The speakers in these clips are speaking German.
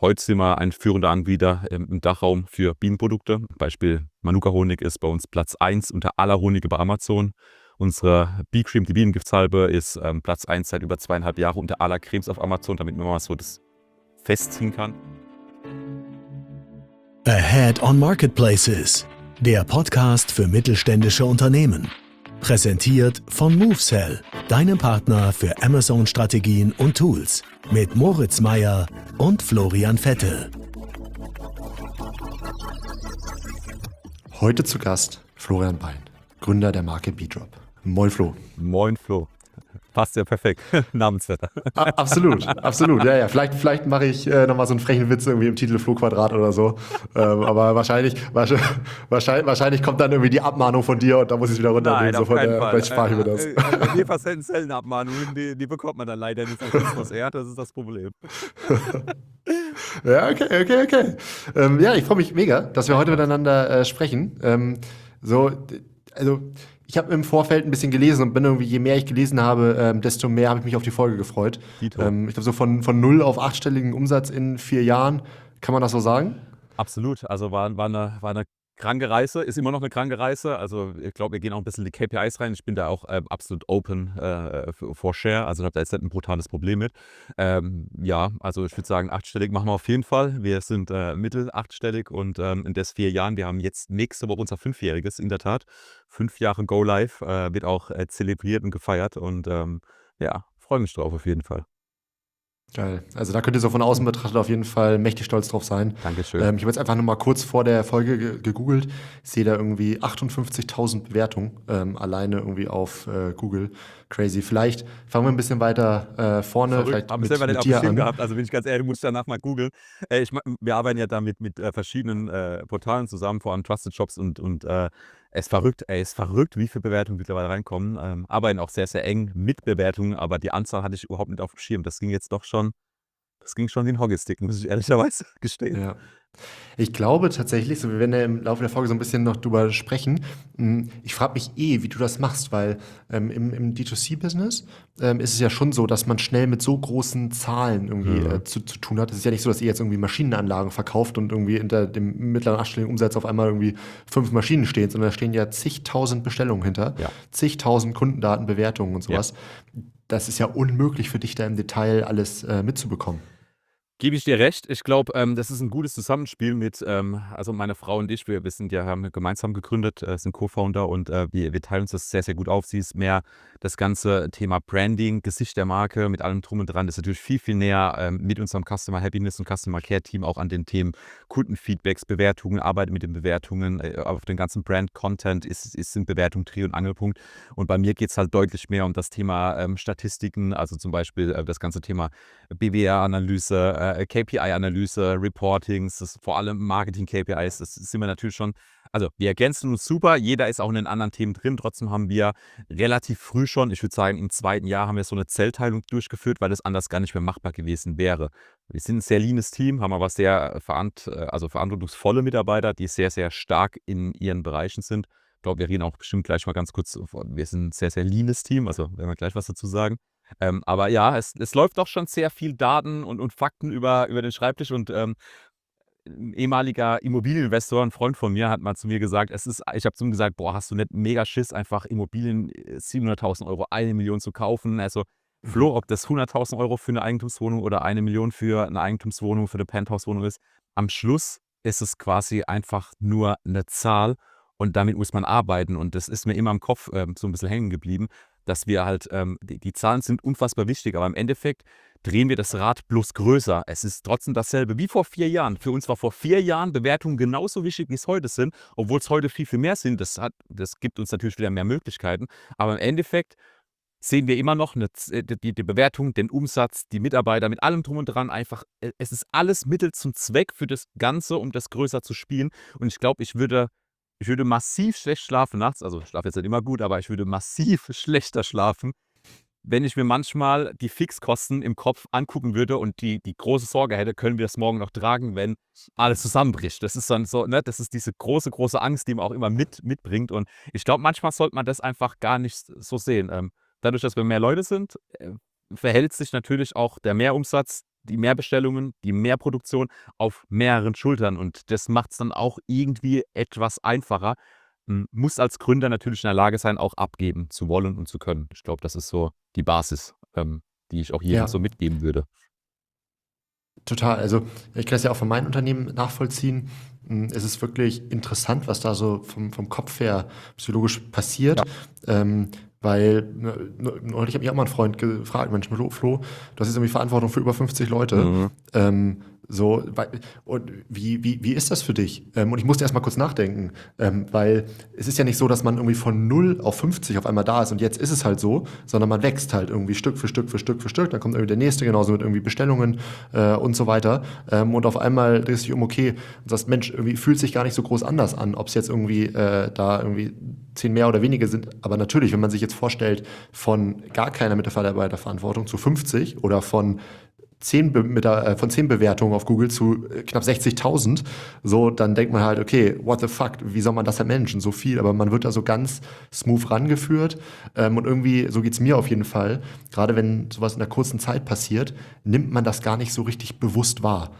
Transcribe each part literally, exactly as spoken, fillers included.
Heute sind wir ein führender Anbieter im, im Dachraum für Bienenprodukte. Beispiel Manuka-Honig ist bei uns Platz eins unter aller Honige bei Amazon. Unsere Bee Cream, die Bienengiftssalbe, ist ähm, Platz eins seit über zweieinhalb Jahren unter aller Cremes auf Amazon, damit man mal so das festziehen kann. Ahead on Marketplaces, der Podcast für mittelständische Unternehmen. Präsentiert von MoveSell, deinem Partner für Amazon-Strategien und Tools. Mit Moritz Meyer und Florian Vettel. Heute zu Gast Florian Bein, Gründer der Marke B-Drop. Moin Flo. Moin Flo. Passt ja perfekt. Namensvetter. A- absolut, absolut. Ja, ja. Vielleicht, vielleicht mache ich äh, nochmal so einen frechen Witz irgendwie im Titel Flo Quadrat oder so. Ähm, aber wahrscheinlich, wahrscheinlich, wahrscheinlich kommt dann irgendwie die Abmahnung von dir und da muss ich es wieder runternehmen. Nein, so auf von keinen der, Fall. vielleicht spare ich mir das. Äh, äh, wir versenden Zellenabmahnungen, die, die bekommt man dann leider nicht. Das das ist das Problem. Ja, okay, okay, okay. Ähm, ja, ich freue mich mega, dass wir heute miteinander äh, sprechen. Ähm, so, d- also ich habe im Vorfeld ein bisschen gelesen und bin irgendwie, je mehr ich gelesen habe, ähm, desto mehr habe ich mich auf die Folge gefreut. Dito. Ähm, ich glaube, so von, von null auf achtstelligen Umsatz in vier Jahren, kann man das so sagen? Absolut. Also war, war, eine, war eine kranke Reise, ist immer noch eine kranke Reise. Also ich glaube, wir gehen auch ein bisschen in die K P Is rein. Ich bin da auch ähm, absolut open äh, für- for share. Also ich habe da jetzt nicht ein brutales Problem mit. Ähm, ja, also ich würde sagen, achtstellig machen wir auf jeden Fall. Wir sind äh, mittel achtstellig und ähm, in des vier Jahren, wir haben jetzt nächste Woche unser Fünfjähriges, in der Tat. Fünf Jahre Go Live, äh, wird auch äh, zelebriert und gefeiert und ähm, ja, freue mich drauf auf jeden Fall. Geil. Also da könnt ihr so von außen betrachtet auf jeden Fall mächtig stolz drauf sein. Dankeschön. Ähm, ich habe jetzt einfach nur mal kurz vor der Folge ge gegoogelt. Ich sehe da irgendwie achtundfünfzigtausend Bewertungen ähm, alleine irgendwie auf äh, Google. Crazy. Vielleicht fangen wir ein bisschen weiter äh, vorne, Verrückt, vielleicht haben wir mit, selber nicht mit auf dem dir Schirm an. gehabt. Also bin ich ganz ehrlich, muss ich danach mal googeln. Äh, ich, ma- wir arbeiten ja damit mit äh, verschiedenen äh, Portalen zusammen, vor allem Trusted Shops und, und äh, es ist verrückt, ey, es ist verrückt, wie viele Bewertungen mittlerweile reinkommen. Ähm, arbeiten auch sehr, sehr eng mit Bewertungen, aber die Anzahl hatte ich überhaupt nicht auf dem Schirm. Das ging jetzt doch schon, das ging schon wie ein Hockeystick, muss ich ehrlicherweise gestehen. Ja. Ich glaube tatsächlich, so wir werden ja im Laufe der Folge so ein bisschen noch drüber sprechen. Mm, Ich frage mich eh, wie du das machst, weil ähm, im, im D zwei C-Business ähm, ist es ja schon so, dass man schnell mit so großen Zahlen irgendwie Mhm. äh, zu, zu tun hat. Es ist ja nicht so, dass ihr jetzt irgendwie Maschinenanlagen verkauft und irgendwie hinter dem mittleren achtstelligen Umsatz auf einmal irgendwie fünf Maschinen stehen, sondern da stehen ja zigtausend Bestellungen hinter, Ja. zigtausend Kundendaten, Bewertungen und sowas. Das ist ja unmöglich für dich da im Detail alles äh, mitzubekommen. Gebe ich dir recht. Ich glaube, ähm, das ist ein gutes Zusammenspiel mit, ähm, also meine Frau und ich, wir, wir sind ja, haben gemeinsam gegründet, äh, sind Co-Founder und äh, wir, wir teilen uns das sehr, sehr gut auf. Sie ist mehr das ganze Thema Branding, Gesicht der Marke, mit allem drum und dran, ist natürlich viel, viel näher ähm, mit unserem Customer Happiness und Customer Care Team auch an den Themen Kundenfeedbacks, Bewertungen, arbeitet mit den Bewertungen, äh, auf den ganzen Brand-Content ist, ist sind Bewertung Dreh- und Angelpunkt. Und bei mir geht es halt deutlich mehr um das Thema ähm, Statistiken, also zum Beispiel äh, das ganze Thema B W R-Analyse, äh, K P I-Analyse, Reportings, das vor allem Marketing-K P Is, das sind wir natürlich schon, also wir ergänzen uns super, jeder ist auch in den anderen Themen drin, trotzdem haben wir relativ früh schon, ich würde sagen im zweiten Jahr haben wir so eine Zellteilung durchgeführt, weil das anders gar nicht mehr machbar gewesen wäre. Wir sind ein sehr leanes Team, haben aber sehr verant äh, also verantwortungsvolle Mitarbeiter, die sehr, sehr stark in ihren Bereichen sind. Ich glaube, wir reden auch bestimmt gleich mal ganz kurz, wir sind ein sehr, sehr leanes Team, also werden wir gleich was dazu sagen. Ähm, aber ja, es, es läuft doch schon sehr viel Daten und, und Fakten über, über den Schreibtisch und ähm, ein ehemaliger Immobilieninvestor, ein Freund von mir, hat mal zu mir gesagt, es ist, ich habe zu ihm gesagt, boah, hast du nicht mega Schiss, einfach Immobilien äh, siebenhunderttausend Euro, eine Million zu kaufen? Also, Flo, ob das hunderttausend Euro für eine Eigentumswohnung oder eine Million für eine Eigentumswohnung, für eine Penthouse-Wohnung ist, am Schluss ist es quasi einfach nur eine Zahl und damit muss man arbeiten und das ist mir immer im Kopf ähm, so ein bisschen hängen geblieben, dass wir halt, ähm, die, die Zahlen sind unfassbar wichtig, aber im Endeffekt drehen wir das Rad bloß größer. Es ist trotzdem dasselbe wie vor vier Jahren. Für uns war vor vier Jahren Bewertungen genauso wichtig, wie es heute sind, obwohl es heute viel, viel mehr sind. Das, hat, das gibt uns natürlich wieder mehr Möglichkeiten. Aber im Endeffekt sehen wir immer noch eine, Z- die, die Bewertung, den Umsatz, die Mitarbeiter mit allem drum und dran. Einfach, äh, es ist alles Mittel zum Zweck für das Ganze, um das größer zu spielen. Und ich glaube, ich würde, ich würde massiv schlecht schlafen nachts. Also ich schlafe jetzt nicht immer gut, aber ich würde massiv schlechter schlafen, wenn ich mir manchmal die Fixkosten im Kopf angucken würde und die, die große Sorge hätte, können wir das morgen noch tragen, wenn alles zusammenbricht. Das ist dann so, ne, das ist diese große, große Angst, die man auch immer mit, mitbringt. Und ich glaube, manchmal sollte man das einfach gar nicht so sehen. Ähm, dadurch, dass wir mehr Leute sind, äh, verhält sich natürlich auch der Mehrumsatz die Mehrbestellungen, die Mehrproduktion auf mehreren Schultern und das macht es dann auch irgendwie etwas einfacher. Hm, muss als Gründer natürlich in der Lage sein, auch abgeben zu wollen und zu können. Ich glaube, das ist so die Basis, ähm, die ich auch jedem Ja, so mitgeben würde. total. Also ich kann es ja auch von meinem Unternehmen nachvollziehen. Mm, Es ist wirklich interessant, was da so vom, vom Kopf her psychologisch passiert. Ja. Ähm, weil ne, ne- neulich hat mich auch mal ein Freund gefragt, Mensch, Flo, Flo, du hast jetzt irgendwie Verantwortung für über fünfzig Leute. Mhm. Ähm, so, weil- und wie, wie, wie ist das für dich? Ähm, und ich musste erst mal kurz nachdenken, ähm, weil es ist ja nicht so, dass man irgendwie von null auf fünfzig auf einmal da ist und jetzt ist es halt so, sondern man wächst halt irgendwie Stück für Stück für Stück für Stück. Dann kommt irgendwie der nächste, genauso mit irgendwie Bestellungen äh, und so weiter. Ähm, und auf einmal drehst du dich um, okay, und sagst, Mensch, irgendwie fühlt sich gar nicht so groß anders an, ob es jetzt irgendwie äh, da irgendwie zehn mehr oder weniger sind. Aber natürlich, wenn man sich jetzt vorstellt, von gar keiner Mitarbeiterverantwortung zu fünfzig oder von zehn, Be mit der, äh, von zehn Bewertungen auf Google zu äh, knapp sechzigtausend, so, dann denkt man halt, okay, what the fuck, wie soll man das denn managen, so viel, aber man wird da so ganz smooth rangeführt ähm, und irgendwie, so geht's mir auf jeden Fall, gerade wenn sowas in einer kurzen Zeit passiert, nimmt man das gar nicht so richtig bewusst wahr.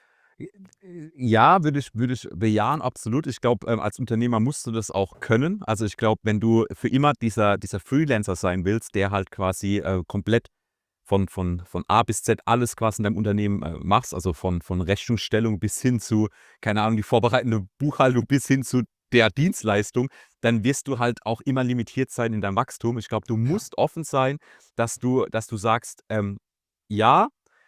Ja, würde ich würde ich bejahen, absolut. Ich glaube, ähm, als Unternehmer musst du das auch können. Also, ich glaube, wenn du für immer dieser dieser Freelancer sein willst, der halt quasi, äh, komplett von von von A bis Z alles quasi in deinem Unternehmen, äh, machst, also von von Rechnungsstellung bis hin zu, keine Ahnung, die vorbereitende Buchhaltung bis hin zu der Dienstleistung, dann wirst du halt auch immer limitiert sein in deinem Wachstum. Ich glaube, du Ja, musst offen sein, dass du dass du sagst, ähm: „Ja,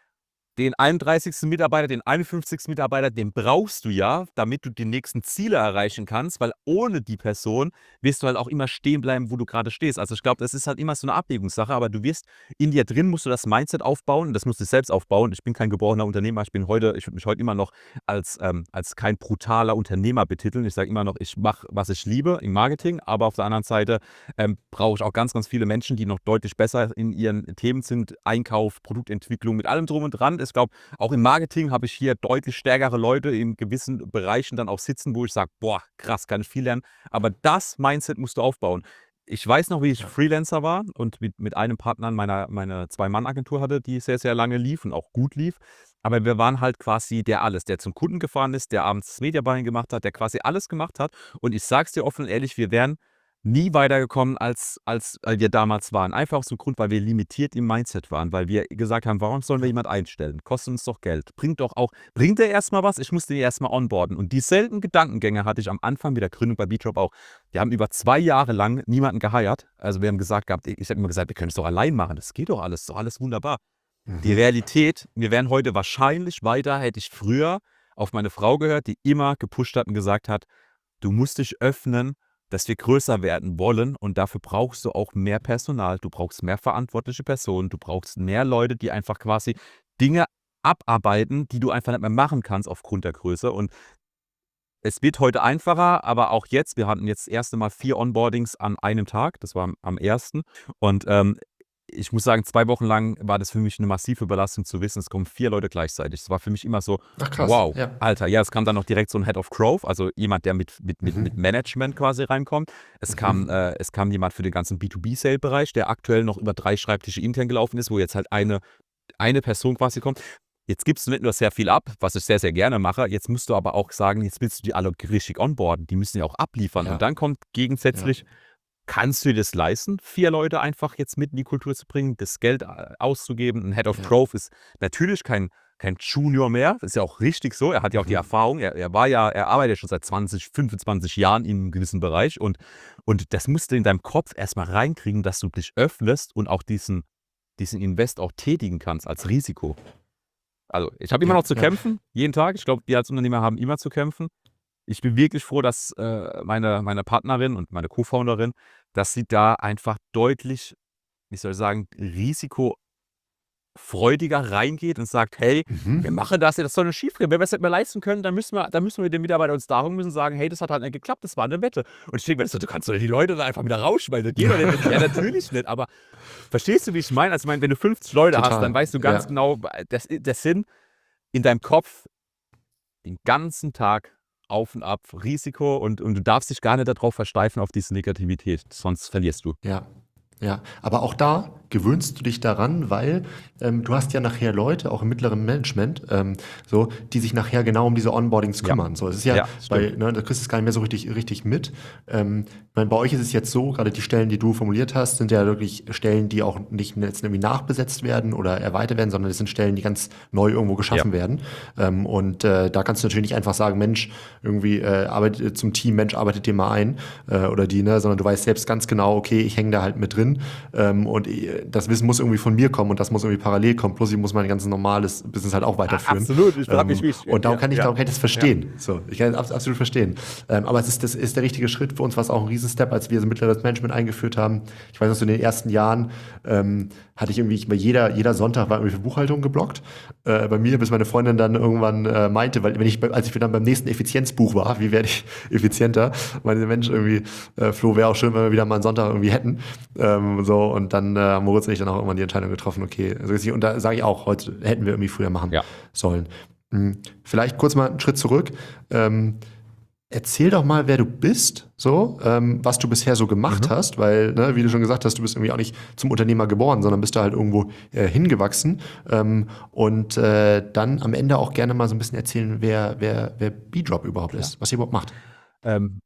den einunddreißigsten Mitarbeiter, den einundfünfzigsten Mitarbeiter, den brauchst du ja, damit du die nächsten Ziele erreichen kannst, weil ohne die Person wirst du halt auch immer stehen bleiben, wo du gerade stehst. Also, ich glaube, das ist halt immer so eine Abwägungssache, aber du wirst in dir drin musst du das Mindset aufbauen und das musst du selbst aufbauen. Ich bin kein geborener Unternehmer. Ich bin heute ich würde mich heute immer noch als, ähm als kein brutaler Unternehmer betiteln. Ich sage immer noch, ich mache, was ich liebe im Marketing, aber auf der anderen Seite, ähm, brauche ich auch ganz, ganz viele Menschen, die noch deutlich besser in ihren Themen sind. Einkauf, Produktentwicklung, mit allem drum und dran. Ich glaube, auch im Marketing habe ich hier deutlich stärkere Leute in gewissen Bereichen dann auch sitzen, wo ich sage: „Boah, krass, kann ich viel lernen.“ Aber das Mindset musst du aufbauen. Ich weiß noch, wie ich ja, Freelancer war und mit mit einem Partner meiner meine Zwei-Mann-Agentur hatte, die sehr, sehr lange lief und auch gut lief. Aber wir waren halt quasi der alles, der zum Kunden gefahren ist, der abends das Media-Buying gemacht hat, der quasi alles gemacht hat. Und ich sage es dir offen und ehrlich, wir wären nie weitergekommen, als als, äh, wir damals waren. Einfach aus dem Grund, weil wir limitiert im Mindset waren, weil wir gesagt haben: „Warum sollen wir ja, jemand einstellen? Kostet uns doch Geld. Bringt doch auch bringt der erst mal was? Ich muss den erst mal onboarden.“ Und dieselben Gedankengänge hatte ich am Anfang mit der Gründung bei Beatrope auch. Wir haben über zwei Jahre lang niemanden geheiert. Also, wir haben gesagt gehabt ich habe immer gesagt: „Wir können es doch allein machen. Das geht doch alles. Ist doch alles wunderbar.“ Die mhm. Realität, wir wären heute wahrscheinlich weiter, hätte ich früher auf meine Frau gehört, die immer gepusht hat und gesagt hat: „Du musst dich öffnen, dass wir größer werden wollen und dafür brauchst du auch mehr Personal. Du brauchst mehr verantwortliche Personen. Du brauchst mehr Leute, die einfach quasi Dinge abarbeiten, die du einfach nicht mehr machen kannst aufgrund der Größe.“ Und es wird heute einfacher, aber auch jetzt wir hatten jetzt das erste Mal vier Onboardings an einem Tag. Das war am am ersten. Und, ähm, ich muss sagen, zwei Wochen lang war das für mich eine massive Belastung zu wissen, es kommen vier Leute gleichzeitig. Es war für mich immer so: Ach krass, „Wow, ja. Alter.“ Ja, es kam dann noch direkt so 'n Head of Growth, also jemand, der mit mit mit mit Mhm. Management quasi reinkommt. Es kam Mhm. äh, es kam jemand für den ganzen B zwei B-Sale-Bereich, der aktuell noch über drei Schreibtische intern gelaufen ist, wo jetzt halt eine eine Person quasi kommt. Jetzt gibst du nicht nur sehr viel ab, was ich sehr, sehr gerne mache, jetzt musst du aber auch sagen, jetzt willst du die alle richtig onboarden. Die müssen ja auch abliefern. Und Ja, dann kommt ja, gegensätzlich: Kannst du dir das leisten, vier Leute einfach jetzt mit in die Kultur zu bringen, das Geld a auszugeben? 'N Head of ja. Growth ist natürlich kein kein Junior mehr. Ist ja auch richtig so. Er hat ja auch die Mhm. Erfahrung. Er er war ja er arbeitet ja schon seit zwanzig, fünfundzwanzig Jahren in 'nem gewissen Bereich und und das musst du in deinem Kopf erst mal reinkriegen, dass du dich öffnest und auch diesen diesen Invest auch tätigen kannst als Risiko. Also, ich habe immer Ja, noch zu ja. kämpfen, jeden Tag. Ich glaube, wir als Unternehmer haben immer zu kämpfen. Ich bin wirklich froh, dass, äh, meine meine Partnerin und meine Co-Founderin, dass sie da einfach deutlich, wie soll ich sagen, risikofreudiger reingeht und sagt: „Hey, wir Mhm. machen das ja, das soll nicht schiefgehen. Wenn wir es nicht mehr leisten können, dann müssen wir dann müssen wir den Mitarbeitern uns darum müssen sagen: ‚Hey, das hat halt nicht geklappt, das war eine Wette.'“ Und ich denke mir so: „Du kannst doch die Leute da einfach wieder rausschmeißen, das geht doch nicht.“ Ja, natürlich nicht, aber verstehst du, wie ich meine? Also, ich meine, wenn du fünfzig Leute hast, dann Total, weißt du ganz ja. genau, das das sind in deinem Kopf den ganzen Tag auf und ab, Risiko und und du darfst dich gar nicht darauf versteifen auf diese Negativität, sonst verlierst du. Ja. Ja, aber auch da gewöhnst du dich daran, weil ähm, du hast ja nachher Leute, auch im mittleren Management, ähm, so, die sich nachher genau um diese Onboardings Ja, kümmern. So, es ist ja ja, bei, stimmt. ne, da kriegst du es gar nicht mehr so richtig, richtig mit. Ähm, ich meine, bei euch ist es jetzt so, gerade die Stellen, die du formuliert hast, sind ja wirklich Stellen, die auch nicht jetzt irgendwie nachbesetzt werden oder erweitert werden, sondern es sind Stellen, die ganz neu irgendwo Ja. geschaffen werden. Ähm, und äh, da kannst du natürlich nicht einfach sagen, Mensch, irgendwie äh, arbeitet zum Team, Mensch, arbeitet dir mal ein äh, oder die, ne, sondern du weißt selbst ganz genau, okay, ich hänge da halt mit drin ähm, und äh, das Wissen muss irgendwie von mir kommen und das muss irgendwie parallel kommen. Plus ich muss mein ganz normales Business halt auch A weiterführen. absolut, ich frage mich, Ähm, wie ich und darum ja, kann ich, ja, darum kann ich das ja. verstehen. So, ich kann das abs- absolut verstehen. Ähm, aber es ist, das ist der richtige Schritt für uns, was auch ein Riesenstep, als wir so mittleres Management eingeführt haben. Ich weiß noch, so in den ersten Jahren ähm, hatte ich irgendwie, ich, bei jeder, jeder Sonntag war irgendwie für Buchhaltung geblockt. Äh, bei mir, bis meine Freundin dann irgendwann äh, meinte, weil wenn ich, bei- als ich dann beim nächsten Effizienzbuch war, wie werde ich effizienter, meinte Mensch irgendwie, äh, Flo, wäre auch schön, wenn wir wieder mal einen Sonntag irgendwie hätten. Ähm, so, und dann äh, haben Moritz und ich dann auch irgendwann die Entscheidung getroffen, okay, also ist- und da sage ich auch, heute hätten wir irgendwie früher machen Ja. sollen. Hm, Vielleicht kurz mal einen Schritt zurück. Ähm, Erzähl doch mal, wer du bist, so, ähm, was du bisher so gemacht Mhm. hast, weil, ne, wie du schon gesagt hast, du bist irgendwie auch nicht zum Unternehmer geboren, sondern bist da halt irgendwo äh, hingewachsen. Ähm, und äh, dann am Ende auch gerne mal so ein bisschen erzählen, wer, wer, wer B-Drop überhaupt Klar. ist, was ihr überhaupt macht. Ähm,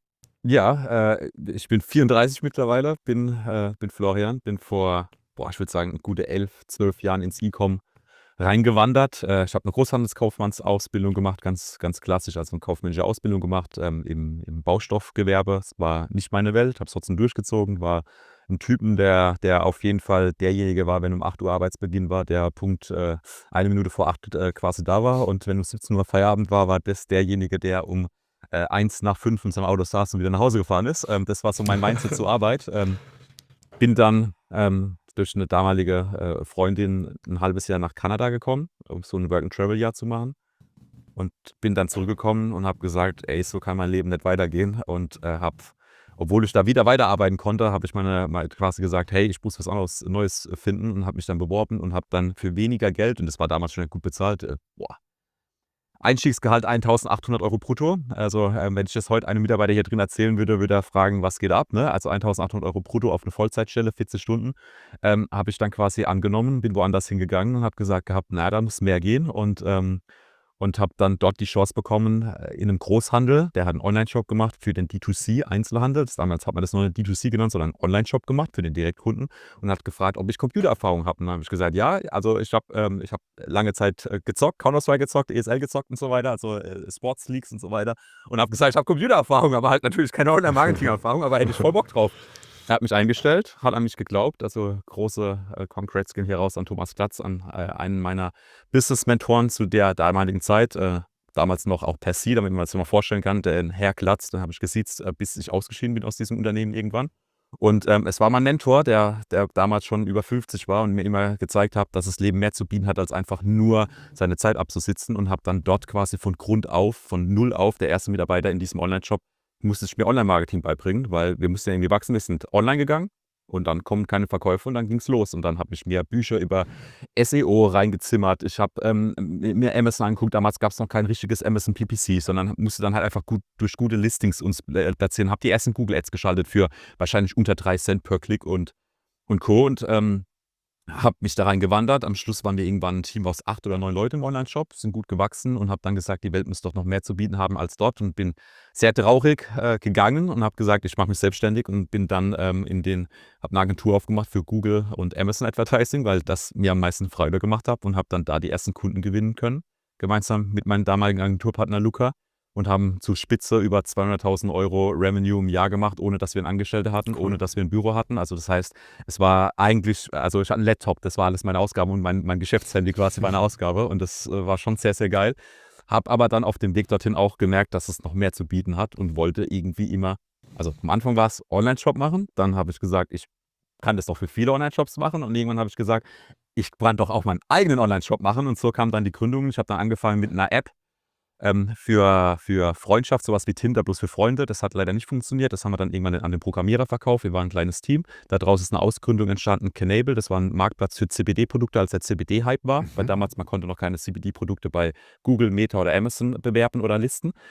ja, äh, ich bin vierunddreißig mittlerweile, bin äh, bin Florian, bin vor, boah, ich würde sagen, gute elf, zwölf Jahren ins E-Com reingewandert. Äh, ich habe 'ne Großhandelskaufmannsausbildung gemacht, ganz ganz klassisch, also 'ne kaufmännische Ausbildung gemacht, ähm, im im Baustoffgewerbe. Es war nicht meine Welt, habe es trotzdem durchgezogen, war 'n Typen, der der auf jeden Fall derjenige war, wenn um acht Uhr Arbeitsbeginn war, der Punkt, äh, eine Minute vor acht äh, quasi da war, und wenn um siebzehn Uhr Feierabend war, war das derjenige, der um, äh, eins nach fünf in seinem Auto saß und wieder nach Hause gefahren ist. Ähm, das war so mein Mindset zur Arbeit. Ähm, bin dann, ähm, durch 'ne damalige, äh, Freundin 'n halbes Jahr nach Kanada gekommen, um so 'n Work-and-Travel-Jahr zu machen, und bin dann zurückgekommen und habe gesagt: „Ey, so kann mein Leben nicht weitergehen“, und, äh, habe, obwohl ich da wieder weiterarbeiten konnte, habe ich meine mal quasi gesagt: „Hey, ich muss was anderes Neues finden“, und habe mich dann beworben und habe dann für weniger Geld, und das war damals schon gut bezahlt, äh, boah, Einstiegsgehalt eintausendachthundert Euro brutto. Also, ähm, wenn ich das heute einem Mitarbeiter hier drin erzählen würde, würde er fragen: „Was geht ab“, ne? Also eintausendachthundert Euro brutto auf 'ne Vollzeitstelle, vierzig Stunden, ähm, habe ich dann quasi angenommen, bin woanders hingegangen und habe gesagt gehabt: „Na, da muss mehr gehen“, und, ähm und habe dann dort die Chance bekommen, äh, in 'nem Großhandel, der hat 'n Onlineshop gemacht für den D zwei C-Einzelhandel. Das damals hat man das noch nicht D zwei C genannt, sondern Onlineshop gemacht für den Direktkunden, und hat gefragt, ob ich Computererfahrung habe. Und dann habe ich gesagt: „Ja, also ich habe ähm, ich habe lange Zeit, äh, gezockt, Counter-Strike gezockt, E S L gezockt und so weiter, also, äh, Sports Leagues und so weiter“, und habe gesagt: „Ich habe Computererfahrung, aber halt natürlich keine Online-Marketing-Erfahrung, aber hätte ich voll Bock drauf.“ Er hat mich eingestellt, hat an mich geglaubt. Also, große, äh, Congrats gehen hier raus an Thomas Glatz, an, äh, einen meiner Business-Mentoren zu der damaligen Zeit, äh, damals noch auch per Sie, damit man sich das mal vorstellen kann, den Herr Glatz, den habe ich gesiezt, äh, bis ich ausgeschieden bin aus diesem Unternehmen irgendwann. Und, ähm, es war mein Mentor, der der damals schon über fünfzig war und mir immer gezeigt hat, dass das Leben mehr zu bieten hat, als einfach nur seine Zeit abzusitzen, und habe dann dort quasi von Grund auf, von null auf, der erste Mitarbeiter in diesem Onlineshop, musste ich mir Online-Marketing beibringen, weil wir mussten ja irgendwie wachsen. Wir sind online gegangen und dann kommen keine Verkäufe und dann ging's los. Und dann habe ich mir Bücher über S E O reingezimmert. Ich habe, ähm, mir Amazon angeguckt. Damals gab's noch kein richtiges Amazon P P C, sondern musste dann halt einfach gut durch gute Listings uns äh, platzieren. Habe die ersten Google Ads geschaltet für wahrscheinlich unter drei Cent per Klick und und Co. Und, ähm, habe mich da reingewandert. Am Schluss waren wir irgendwann 'n Team aus acht oder neun Leuten im Onlineshop, sind gut gewachsen, und habe dann gesagt, die Welt muss doch noch mehr zu bieten haben als dort, und bin sehr traurig, äh, gegangen und habe gesagt, ich mache mich selbstständig, und bin dann, ähm, in den habe 'ne Agentur aufgemacht für Google und Amazon Advertising, weil das mir am meisten Freude gemacht hat, und habe dann da die ersten Kunden gewinnen können, gemeinsam mit meinem damaligen Agenturpartner Luca, und haben zu Spitze über zweihunderttausend Euro Revenue im Jahr gemacht, ohne dass wir 'n Angestellte hatten, Cool. ohne dass wir 'n Büro hatten. Also, das heißt, es war eigentlich, also ich hatte 'n Laptop, das war alles meine Ausgabe, und mein mein Geschäftshandy quasi meine Ausgabe, und das, äh, war schon sehr, sehr geil. Habe aber dann auf dem Weg dorthin auch gemerkt, dass es noch mehr zu bieten hat, und wollte irgendwie immer, also am Anfang war's Onlineshop machen, dann habe ich gesagt, ich kann das doch für viele Onlineshops machen, und irgendwann habe ich gesagt, ich kann doch auch meinen eigenen Onlineshop machen, und so kam dann die Gründung. Ich habe dann angefangen mit 'ner App, ähm, für für Freundschaft, sowas wie Tinder, bloß für Freunde. Das hat leider nicht funktioniert. Das haben wir dann irgendwann an den Programmierer verkauft. Wir waren 'n kleines Team. Daraus ist 'ne Ausgründung entstanden, Canable. Das war 'n Marktplatz für C B D-Produkte, als der C B D-Hype war, weil Mhm. damals man konnte noch keine C B D-Produkte bei Google, Meta oder Amazon bewerben oder listen.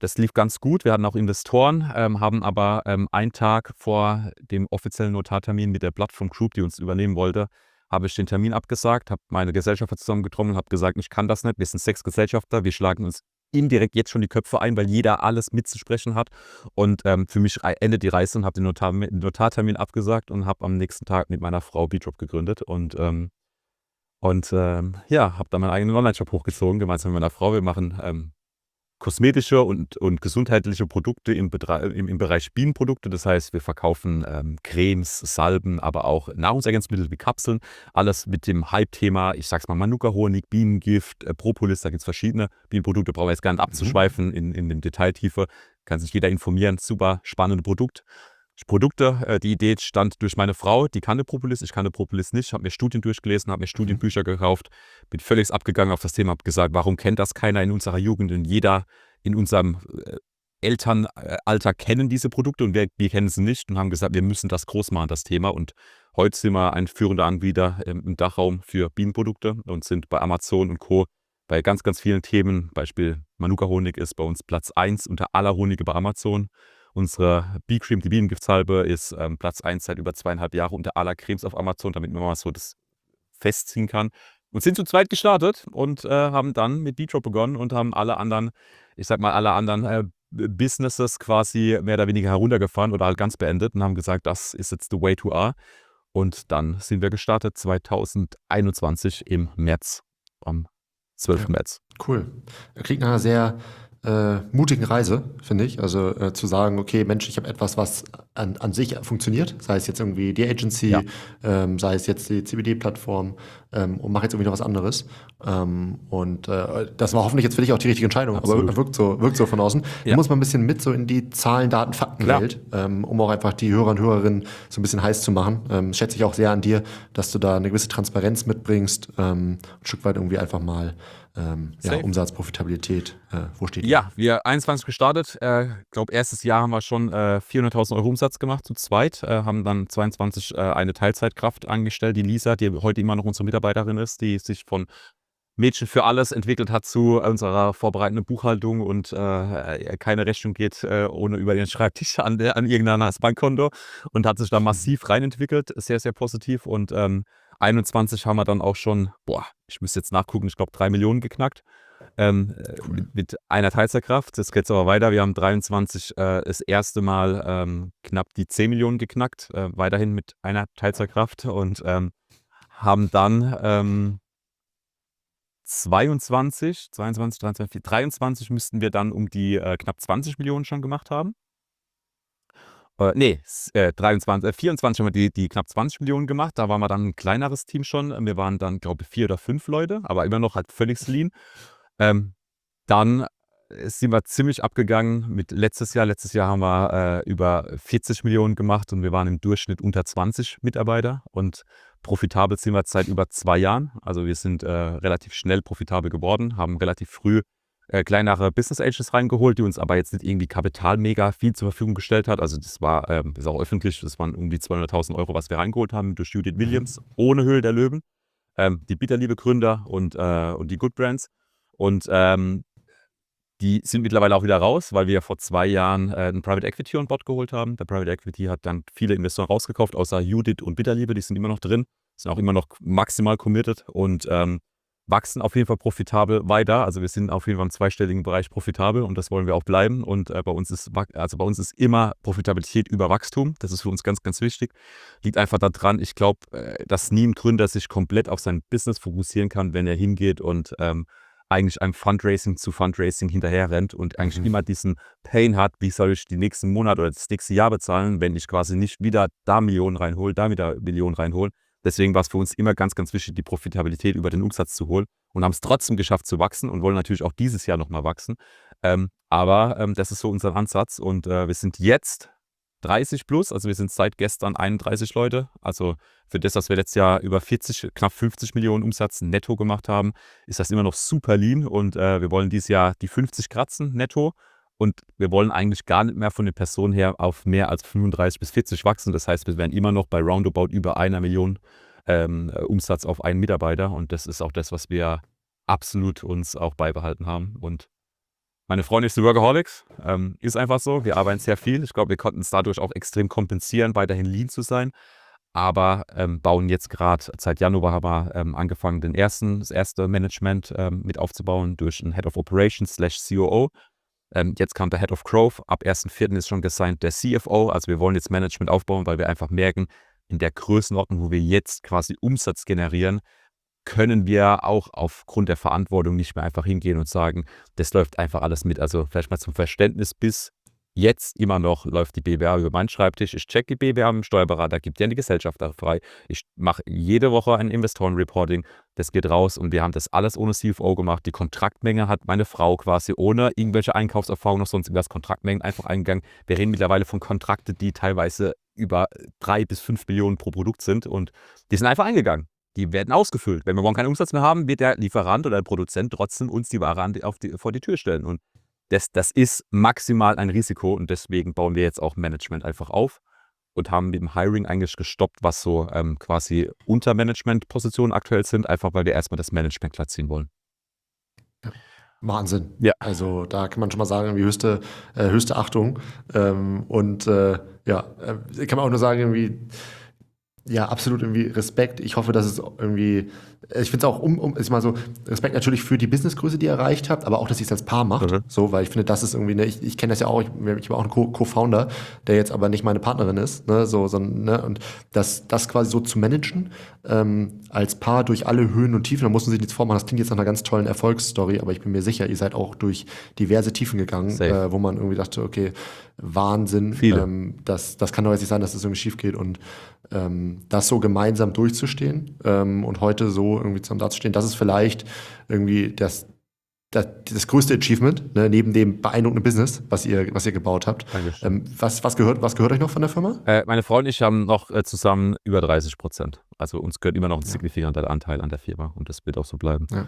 das lief ganz gut. Wir hatten auch Investoren, ähm, haben aber ähm, einen Tag vor dem offiziellen Notartermin mit der Plattform Group, die uns übernehmen wollte, habe ich den Termin abgesagt, habe meine Gesellschafter zusammengetrommelt und habe gesagt, ich kann das nicht. Wir sind sechs Gesellschafter, wir schlagen uns indirekt jetzt schon die Köpfe ein, weil jeder alles mitzusprechen hat. Und ähm, für mich endet die Reise und habe den Notar, Notartermin abgesagt und habe am nächsten Tag mit meiner Frau B-Drop gegründet und ähm, und ähm, ja, habe dann meinen eigenen Online-Shop hochgezogen, gemeinsam mit meiner Frau. Wir machen ähm, kosmetische und, und gesundheitliche Produkte im, Bedra- im, im Bereich Bienenprodukte. Das heißt, wir verkaufen ähm, Cremes, Salben, aber auch Nahrungsergänzungsmittel wie Kapseln. Alles mit dem Hype-Thema, ich sag's mal, Manuka-Honig, Bienengift, äh, Propolis, da gibt's verschiedene Bienenprodukte, brauchen wir jetzt gar nicht abzuschweifen in, in den Detailtiefe. Kann sich jeder informieren, super spannende Produkt. Produkte, äh, die Idee stand durch meine Frau, die kannte Propolis, ich kannte Propolis nicht, habe mir Studien durchgelesen, habe mir Studienbücher gekauft, bin völlig abgegangen auf das Thema, habe gesagt, warum kennt das keiner in unserer Jugend und jeder in unserem äh, Elternalter kennen diese Produkte und wir, wir kennen sie nicht und haben gesagt, wir müssen das groß machen, das Thema. Und heute sind wir ein führender Anbieter ähm, im Dachraum für Bienenprodukte und sind bei Amazon und Co. bei ganz, ganz vielen Themen. Beispiel Manuka-Honig ist bei uns Platz eins unter aller Honige bei Amazon. Unsere Bee-Cream, die Bienengiftsalbe, ist ähm, Platz eins seit über zweieinhalb Jahren unter aller Cremes auf Amazon, damit man mal so das festziehen kann. Und sind zu zweit gestartet und äh, haben dann mit B-Drop begonnen und haben alle anderen, ich sag mal, alle anderen äh, Businesses quasi mehr oder weniger heruntergefahren oder halt ganz beendet und haben gesagt, das ist jetzt the way to are. Und dann sind wir gestartet zweitausendeinundzwanzig im März, am zwölften Ja. März. Cool. Klingt nach einer sehr äh, mutigen Reise, finde ich. Also äh, zu sagen, okay, Mensch, ich habe etwas, was an, an sich funktioniert, sei es jetzt irgendwie die Agency, Ja. ähm, sei es jetzt die C B D-Plattform ähm, und mache jetzt irgendwie noch was anderes. Ähm, und äh, das war hoffentlich jetzt für dich auch die richtige Entscheidung, Absolut. aber wirkt so, wirkt so von außen. Ja. Da muss man ein bisschen mit so in die Zahlen, Daten, Faktenwelt, ähm, um auch einfach die Hörer und Hörerinnen so ein bisschen heiß zu machen. Ähm, schätze ich auch sehr an dir, dass du da eine gewisse Transparenz mitbringst, ähm, ein Stück weit irgendwie einfach mal ähm, ja, Safe. Umsatz, Profitabilität, äh, wo steht die? Ja, wir einundzwanzig gestartet. Ich äh, glaube, erstes Jahr haben wir schon äh, vierhunderttausend Euro Umsatz gemacht zu zweit. Äh, haben dann zweiundzwanzig äh, eine Teilzeitkraft angestellt, die Lisa, die heute immer noch unsere Mitarbeiterin ist, die sich von Mädchen für alles entwickelt hat zu unserer vorbereitenden Buchhaltung und äh, keine Rechnung geht äh, ohne über den Schreibtisch an, der, an irgendein Bankkonto und hat sich da massiv reinentwickelt, sehr, sehr positiv. Und ähm, einundzwanzig haben wir dann auch schon, boah, ich müsste jetzt nachgucken, ich glaube drei Millionen geknackt. Ähm, Cool. mit, mit einer Teilzeitkraft. Das geht aber weiter. Wir haben dreiundzwanzig äh, das erste Mal ähm, knapp die zehn Millionen geknackt, äh, weiterhin mit einer Teilzeitkraft und ähm, haben dann ähm, zweiundzwanzig, zweiundzwanzig, dreiundzwanzig, dreiundzwanzig müssten wir dann um die äh, knapp zwanzig Millionen schon gemacht haben. Äh, nee, s- äh, dreiundzwanzig, äh, vierundzwanzig haben wir die, die knapp zwanzig Millionen gemacht. Da waren wir dann ein kleineres Team schon. Wir waren dann, glaube ich, vier oder fünf Leute, aber immer noch halt völlig lean. Ähm, dann äh, sind wir ziemlich abgegangen mit letztes Jahr. Letztes Jahr haben wir äh, über vierzig Millionen gemacht und wir waren im Durchschnitt unter zwanzig Mitarbeiter und profitabel sind wir jetzt seit über zwei Jahren. Also wir sind äh, relativ schnell profitabel geworden, haben relativ früh äh, kleinere Business Angels reingeholt, die uns aber jetzt nicht irgendwie Kapital mega viel zur Verfügung gestellt hat. Also das war, ähm, ist auch öffentlich, das waren um die zweihunderttausend Euro, was wir reingeholt haben durch Judith Williams, ohne Höhle der Löwen, ähm, die Bitterliebe Gründer und, äh, und die Good Brands. Und ähm, die sind mittlerweile auch wieder raus, weil wir vor zwei Jahren äh, einen Private Equity on Board geholt haben. Der Private Equity hat dann viele Investoren rausgekauft, außer Judith und Bitterliebe, die sind immer noch drin, sind auch immer noch maximal committed und ähm, wachsen auf jeden Fall profitabel weiter. Also wir sind auf jeden Fall im zweistelligen Bereich profitabel und das wollen wir auch bleiben. Und äh, bei uns ist Wach- also bei uns ist immer Profitabilität über Wachstum. Das ist für uns ganz, ganz wichtig. Liegt einfach daran, ich glaube, äh, dass nie ein Gründer sich komplett auf sein Business fokussieren kann, wenn er hingeht und ähm, eigentlich einem Fundraising zu Fundraising hinterher rennt und eigentlich Mhm. immer diesen Pain hat, wie soll ich die nächsten Monate oder das nächste Jahr bezahlen, wenn ich quasi nicht wieder da Millionen reinhole, da wieder Millionen reinhole. Deswegen war es für uns immer ganz, ganz wichtig, die Profitabilität über den Umsatz zu holen und haben es trotzdem geschafft zu wachsen und wollen natürlich auch dieses Jahr nochmal wachsen. Ähm, aber ähm, das ist so unser Ansatz und äh, wir sind jetzt dreißig plus, also wir sind seit gestern einunddreißig Leute. Also für das, dass wir letztes Jahr über vierzig, knapp fünfzig Millionen Umsatz netto gemacht haben, ist das immer noch super lean und äh, wir wollen dieses Jahr die fünfzig kratzen netto und wir wollen eigentlich gar nicht mehr von den Personen her auf mehr als fünfunddreißig bis vierzig wachsen. Das heißt, wir werden immer noch bei roundabout über einer Million ähm, äh, Umsatz auf einen Mitarbeiter und das ist auch das, was wir absolut uns auch beibehalten haben und Meine Freundin ist die Workaholics, ähm, ist einfach so. Wir arbeiten sehr viel. Ich glaube, wir konnten es dadurch auch extrem kompensieren, weiterhin lean zu sein. Aber ähm, bauen jetzt gerade, seit Januar haben wir ähm, angefangen, den ersten, das erste Management ähm, mit aufzubauen durch einen Head of Operations slash C O O. Ähm, jetzt kam der Head of Growth. Ab ersten vierten ist schon gesigned der C F O. Also wir wollen jetzt Management aufbauen, weil wir einfach merken, in der Größenordnung, wo wir jetzt quasi Umsatz generieren, können wir auch aufgrund der Verantwortung nicht mehr einfach hingehen und sagen, das läuft einfach alles mit. Also vielleicht mal zum Verständnis, bis jetzt immer noch läuft die B W A über meinen Schreibtisch. Ich check die B W A mit dem Steuerberater, gibt ja die Gesellschafter frei. Ich mache jede Woche ein Investorenreporting. Das geht raus und wir haben das alles ohne C F O gemacht. Die Kontraktmenge hat meine Frau quasi ohne irgendwelche Einkaufserfahrung noch sonst irgendwas Kontraktmengen einfach eingegangen. Wir reden mittlerweile von Kontrakten, die teilweise über drei bis fünf Millionen pro Produkt sind und die sind einfach eingegangen. Die werden ausgefüllt. Wenn wir morgen keinen Umsatz mehr haben, wird der Lieferant oder der Produzent trotzdem uns die Ware an die, auf die, vor die Tür stellen. Und das, das ist maximal ein Risiko und deswegen bauen wir jetzt auch Management einfach auf und haben mit dem Hiring eigentlich gestoppt, was so ähm, quasi unter Management-Positionen aktuell sind, einfach weil wir erstmal das Management glatt ziehen wollen. Wahnsinn. Ja. Also da kann man schon mal sagen, irgendwie höchste, äh, höchste Achtung. Ähm, und äh, ja, äh, kann man auch nur sagen, irgendwie, ja, absolut irgendwie Respekt. Ich hoffe, dass es irgendwie, ich finde es auch, um, um, ist mal so, Respekt natürlich für die Businessgröße, die ihr erreicht habt, aber auch, dass ihr es als Paar macht. Mhm. So, weil ich finde, das ist irgendwie, ne, ich, ich kenne das ja auch, ich, ich war auch ein Co- Co-Founder, der jetzt aber nicht meine Partnerin ist, ne, so, so, ne, und das, das quasi so zu managen, ähm, als Paar durch alle Höhen und Tiefen, da muss man sich nichts vormachen, das klingt jetzt nach einer ganz tollen Erfolgsstory, aber ich bin mir sicher, ihr seid auch durch diverse Tiefen gegangen, äh, wo man irgendwie dachte, okay, Wahnsinn, ähm, das, das kann doch jetzt nicht sein, dass das irgendwie schief geht und ähm, das so gemeinsam durchzustehen ähm, und heute so irgendwie zusammen dazustehen, das ist vielleicht irgendwie das, das, das größte Achievement, ne, neben dem beeindruckenden Business, was ihr, was ihr gebaut habt. Ähm, was, was, gehört, was gehört euch noch von der Firma? Äh, meine Frau und ich haben noch äh, zusammen über dreißig Prozent. Also uns gehört immer noch ein Ja. signifikanter Anteil an der Firma und das wird auch so bleiben. Ja.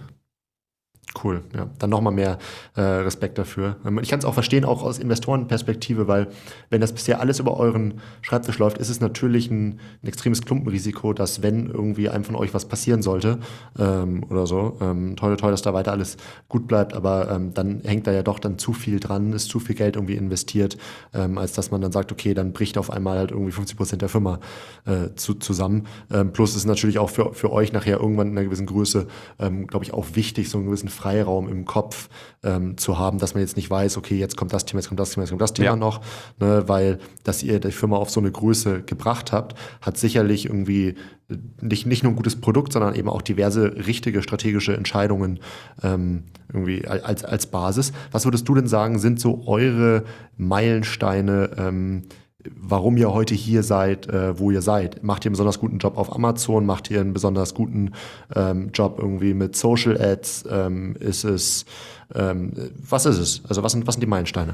Cool, ja. Dann nochmal mehr äh, Respekt dafür. Ähm, Ich kann es auch verstehen, auch aus Investorenperspektive, weil wenn das bisher alles über euren Schreibtisch läuft, ist es natürlich ein, ein extremes Klumpenrisiko, dass wenn irgendwie einem von euch was passieren sollte ähm, oder so, ähm, toll, toll, dass da weiter alles gut bleibt, aber ähm, dann hängt da ja doch dann zu viel dran, ist zu viel Geld irgendwie investiert, ähm, als dass man dann sagt, okay, dann bricht auf einmal halt irgendwie fünfzig Prozent der Firma äh, zu, zusammen. Ähm, plus ist natürlich auch für, für euch nachher irgendwann in einer gewissen Größe, ähm, glaube ich, auch wichtig, so einen gewissen Freiraum im Kopf ähm, zu haben, dass man jetzt nicht weiß, okay, jetzt kommt das Thema, jetzt kommt das Thema, jetzt kommt das Thema Ja. noch, ne, weil, dass ihr die Firma auf so eine Größe gebracht habt, hat sicherlich irgendwie nicht, nicht nur ein gutes Produkt, sondern eben auch diverse richtige strategische Entscheidungen ähm, irgendwie als, als Basis. Was würdest du denn sagen, sind so eure Meilensteine, ähm, warum ihr heute hier seid, äh, wo ihr seid? Macht ihr einen besonders guten Job auf Amazon? Macht ihr einen besonders guten ähm, Job irgendwie mit Social Ads? Ähm, ist es, ähm, was ist es? Also was sind, was sind die Meilensteine?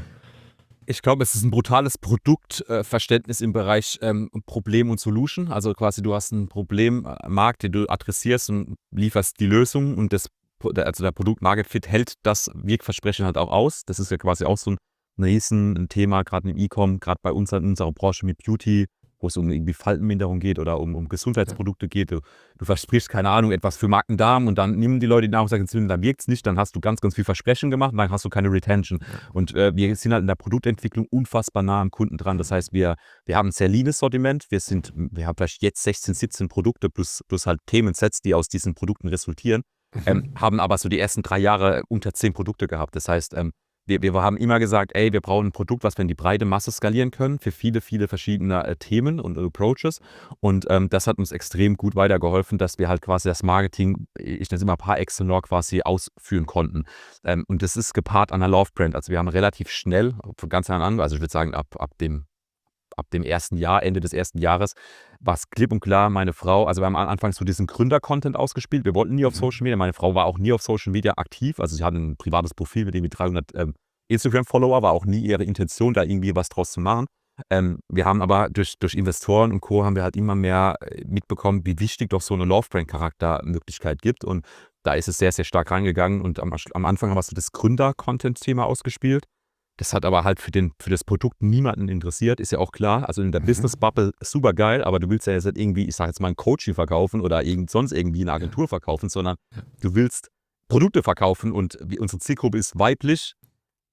Ich glaube, es ist ein brutales Produktverständnis im Bereich ähm, Problem und Solution. Also quasi du hast einen Problemmarkt, den du adressierst und lieferst die Lösung und das, also der Produkt-Market-Fit hält das Wirkversprechen halt auch aus. Das ist ja quasi auch so ein riesen Thema, gerade im E-Com, gerade bei uns in unserer Branche mit Beauty, wo es um irgendwie Faltenminderung geht oder um, um Gesundheitsprodukte geht. Du, du versprichst, keine Ahnung, etwas für Markendarm und dann nehmen die Leute die Nahrungsergänzungsmittel, dann wirkt es nicht, dann hast du ganz, ganz viel Versprechen gemacht und dann hast du keine Retention. Und äh, wir sind halt in der Produktentwicklung unfassbar nah am Kunden dran. Das heißt, wir, wir haben ein sehr leanes Sortiment. Wir, sind, wir haben vielleicht jetzt sechzehn, siebzehn Produkte plus, plus halt Themensets, die aus diesen Produkten resultieren, mhm. ähm, haben aber so die ersten drei Jahre unter zehn Produkte gehabt. Das heißt, ähm, Wir, wir haben immer gesagt, ey, wir brauchen ein Produkt, was wir in die breite Masse skalieren können für viele, viele verschiedene äh, Themen und Approaches. Und ähm, das hat uns extrem gut weitergeholfen, dass wir halt quasi das Marketing, ich nenne es immer par excellence, quasi ausführen konnten. Ähm, und das ist gepaart an einer Love-Brand. Also wir haben relativ schnell, von ganz an, also ich würde sagen, ab, ab dem ab dem ersten Jahr, Ende des ersten Jahres, war es klipp und klar, meine Frau, also wir haben am Anfang so diesen Gründer-Content ausgespielt. Wir wollten nie auf Social Media. Meine Frau war auch nie auf Social Media aktiv. Also sie hatte ein privates Profil mit irgendwie dreihundert ähm, Instagram-Follower, war auch nie ihre Intention, da irgendwie was draus zu machen. Ähm, wir haben aber durch, durch Investoren und Co. haben wir halt immer mehr mitbekommen, wie wichtig doch so eine Love-Brand-Charakter-Möglichkeit gibt. Und da ist es sehr, sehr stark reingegangen. Und am, am Anfang haben wir so das Gründer-Content-Thema ausgespielt. Das hat aber halt für, den, für das Produkt niemanden interessiert, ist ja auch klar. Also in der mhm. Business-Bubble super geil, aber du willst ja jetzt nicht irgendwie, ich sage jetzt mal, ein Coaching verkaufen oder irgend, sonst irgendwie eine Agentur ja. verkaufen, sondern ja. du willst Produkte verkaufen und wie, unsere Zielgruppe ist weiblich,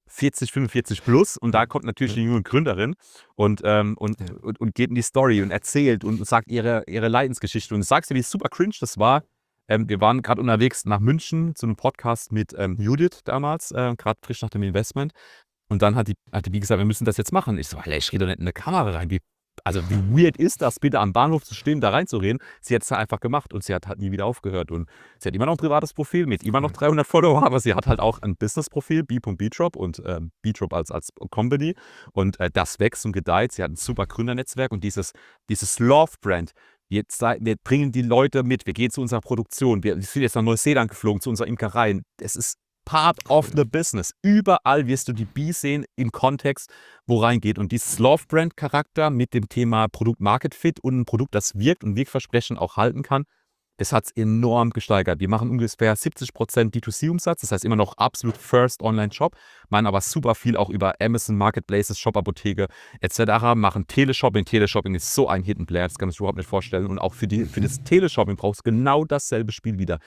vierzig, fünfundvierzig plus und da kommt natürlich die junge Gründerin und, ähm, und, Ja. und, und geht in die Story und erzählt und sagt ihre, ihre Leidensgeschichte und sagst dir, wie super cringe das war. Ähm, wir waren gerade unterwegs nach München zu einem Podcast mit ähm, Judith damals, äh, gerade frisch nach dem Investment. Und dann hat die, hat die wie gesagt, wir müssen das jetzt machen. Ich so, Alter, ich rede doch nicht in eine Kamera rein. Wie, also wie weird ist das, bitte am Bahnhof zu stehen, da reinzureden? Sie hat es einfach gemacht und sie hat halt nie wieder aufgehört. Und sie hat immer noch ein privates Profil mit immer noch dreihundert Follower, aber sie hat halt auch ein Business-Profil, b.btrop und ähm, btrop als, als Company. Und äh, das wächst und gedeiht. Sie hat ein super Gründernetzwerk und dieses, dieses Love-Brand. Jetzt, sei- wir bringen die Leute mit, wir gehen zu unserer Produktion, wir sind jetzt nach Neuseeland geflogen, zu unserer Imkerei. Es ist part of the business. Überall wirst du die B sehen im Kontext, wo reingeht. Und dieses Love-Brand-Charakter mit dem Thema Produkt-Market-Fit und ein Produkt, das wirkt und Wirkversprechen auch halten kann, das hat es enorm gesteigert. Wir machen ungefähr siebzig Prozent D zwei C-Umsatz, das heißt immer noch absolut First Online-Shop, machen aber super viel auch über Amazon Marketplaces, Shop-Apotheke et cetera, machen Teleshopping. Teleshopping ist so ein Hidden Player, das kann man sich überhaupt nicht vorstellen. Und auch für, die, für das Teleshopping brauchst du genau dasselbe Spiel wieder.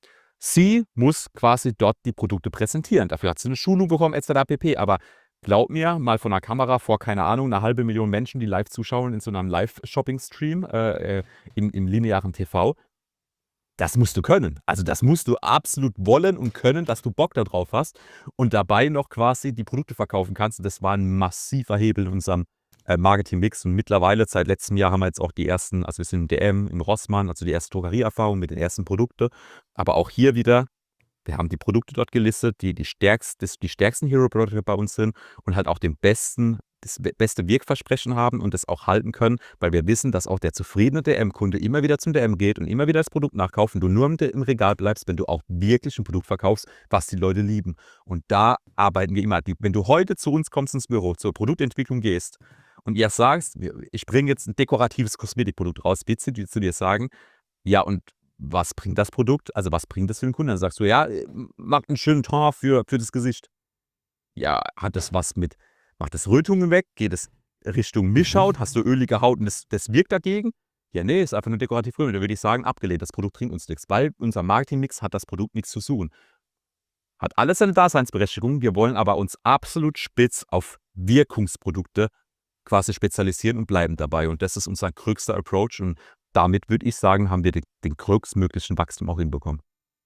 Sie muss quasi dort die Produkte präsentieren. Dafür hat sie eine Schulung bekommen, et cetera pp. Aber glaub mir, mal von einer Kamera vor, keine Ahnung, eine halbe Million Menschen, die live zuschauen in so einem Live-Shopping-Stream äh, äh, im, im linearen T V, das musst du können. Also das musst du absolut wollen und können, dass du Bock darauf hast und dabei noch quasi die Produkte verkaufen kannst. Und das war ein massiver Hebel in unserem äh, Marketing-Mix. Und mittlerweile, seit letztem Jahr, haben wir jetzt auch die ersten, also wir sind im D M, im Rossmann, also die erste Drogerieerfahrung mit den ersten Produkten. Aber auch hier wieder, wir haben die Produkte dort gelistet, die die, stärkst, das, die stärksten Hero-Produkte bei uns sind und halt auch den besten, das be- beste Wirkversprechen haben und das auch halten können, weil wir wissen, dass auch der zufriedene D M-Kunde immer wieder zum D M geht und immer wieder das Produkt nachkauft und du nur im, D- im Regal bleibst, wenn du auch wirklich ein Produkt verkaufst, was die Leute lieben. Und da arbeiten wir immer. Die, wenn du heute zu uns kommst ins Büro, zur Produktentwicklung gehst und ihr sagst, wir- ich bringe jetzt ein dekoratives Kosmetikprodukt raus, bitte die zu dir sagen, ja, und was bringt das Produkt? Also was bringt das für den Kunden? Dann sagst du, ja, äh, macht einen schönen Ton für, für das Gesicht. Ja, hat das was mit, macht das Rötungen weg? Geht es Richtung Mischhaut? Hast du ölige Haut und das, das wirkt dagegen? Ja, nee, ist einfach nur dekorativ rötend. Da würde ich sagen, abgelehnt. Das Produkt bringt uns nichts, weil unser Marketingmix hat das Produkt nichts zu suchen. Hat alles seine Daseinsberechtigung. Wir wollen aber uns absolut spitz auf Wirkungsprodukte quasi spezialisieren und bleiben dabei. Und das ist unser größter Approach. Und damit würde ich sagen, haben wir den, den größtmöglichen Wachstum auch hinbekommen.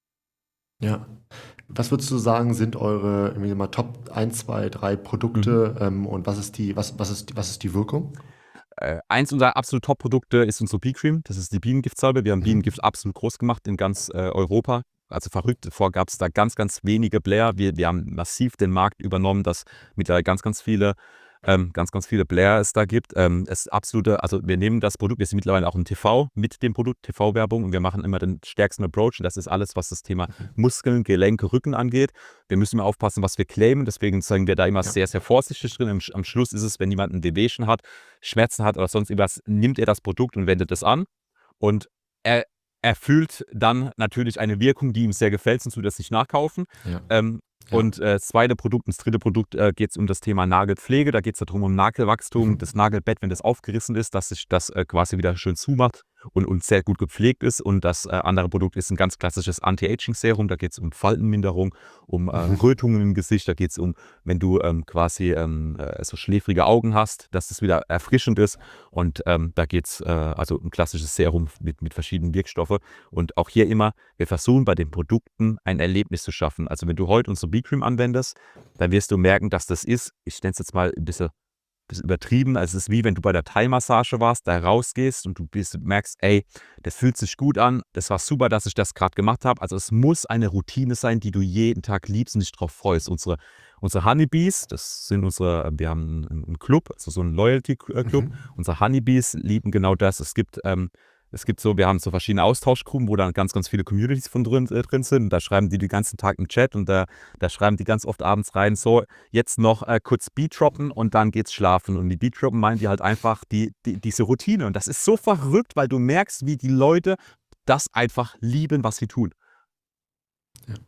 Ja. Was würdest du sagen, sind eure irgendwie mal Top eins, zwei, drei Mhm. Produkte ähm, und was ist die, was, was ist, die- was ist die Wirkung? Äh, eins unserer absolut Top-Produkte ist unsere Bee Cream. Das ist die Bienengiftsalbe. Wir haben Mhm. Bienengift absolut groß gemacht in ganz äh, Europa. Also verrückt. Vorher gab es da ganz, ganz wenige Player. Wir, wir haben massiv den Markt übernommen, dass mittlerweile ganz, ganz viele, ähm, ganz, ganz viele Player es da gibt. Ähm, es ist absolute, also wir nehmen das Produkt, wir sind mittlerweile auch im T V mit dem Produkt, T V-Werbung, und wir machen immer den stärksten Approach. Und das ist alles, was das Thema Muskeln, Gelenke, Rücken angeht. Wir müssen immer aufpassen, was wir claimen. Deswegen zeigen wir da immer Ja. sehr, sehr vorsichtig drin. Am, am Schluss ist es, wenn jemand ein Wehwehchen hat, Schmerzen hat oder sonst irgendwas, nimmt er das Produkt und wendet es an. Und er, er fühlt dann natürlich eine Wirkung, die ihm sehr gefällt, sonst würde er es nicht nachkaufen. Ja. Ähm, Ja. Und äh, das zweite Produkt, das dritte Produkt äh, geht es um das Thema Nagelpflege. Da geht es darum, um Nagelwachstum, Mhm. das Nagelbett, wenn das aufgerissen ist, dass sich das äh, quasi wieder schön zumacht und, und sehr gut gepflegt ist. Und das äh, andere Produkt ist ein ganz klassisches Anti-Aging-Serum. Da geht es um Faltenminderung, um äh, Mhm. Rötungen im Gesicht. Da geht es um, wenn du ähm, quasi ähm, äh, so schläfrige Augen hast, dass das wieder erfrischend ist. Und ähm, da geht es, äh, also ein klassisches Serum mit, mit verschiedenen Wirkstoffen. Und auch hier immer, wir versuchen bei den Produkten ein Erlebnis zu schaffen. Also wenn du heute unsere Bee-Cream anwendest, dann wirst du merken, dass das ist, ich nenne es jetzt mal ein bisschen, bisschen übertrieben, also es ist wie wenn du bei der Thai-Massage warst, da rausgehst und du bist, merkst, ey, das fühlt sich gut an, das war super, dass ich das gerade gemacht habe. Also es muss eine Routine sein, die du jeden Tag liebst und dich drauf freust. Unsere, unsere Honeybees, das sind unsere, wir haben einen, einen Club, also so einen Loyalty-Club. Mhm. Unsere Honeybees lieben genau das. Es gibt, ähm, es gibt so, wir haben so verschiedene Austauschgruppen, wo dann ganz, ganz viele Communities von drin, äh, drin sind. Und da schreiben die den ganzen Tag im Chat und da, da schreiben die ganz oft abends rein, so, jetzt noch äh, kurz Beat-Droppen und dann geht's schlafen. Und die Beat-Droppen meinen die halt einfach die, die, diese Routine. Und das ist so verrückt, weil du merkst, wie die Leute das einfach lieben, was sie tun.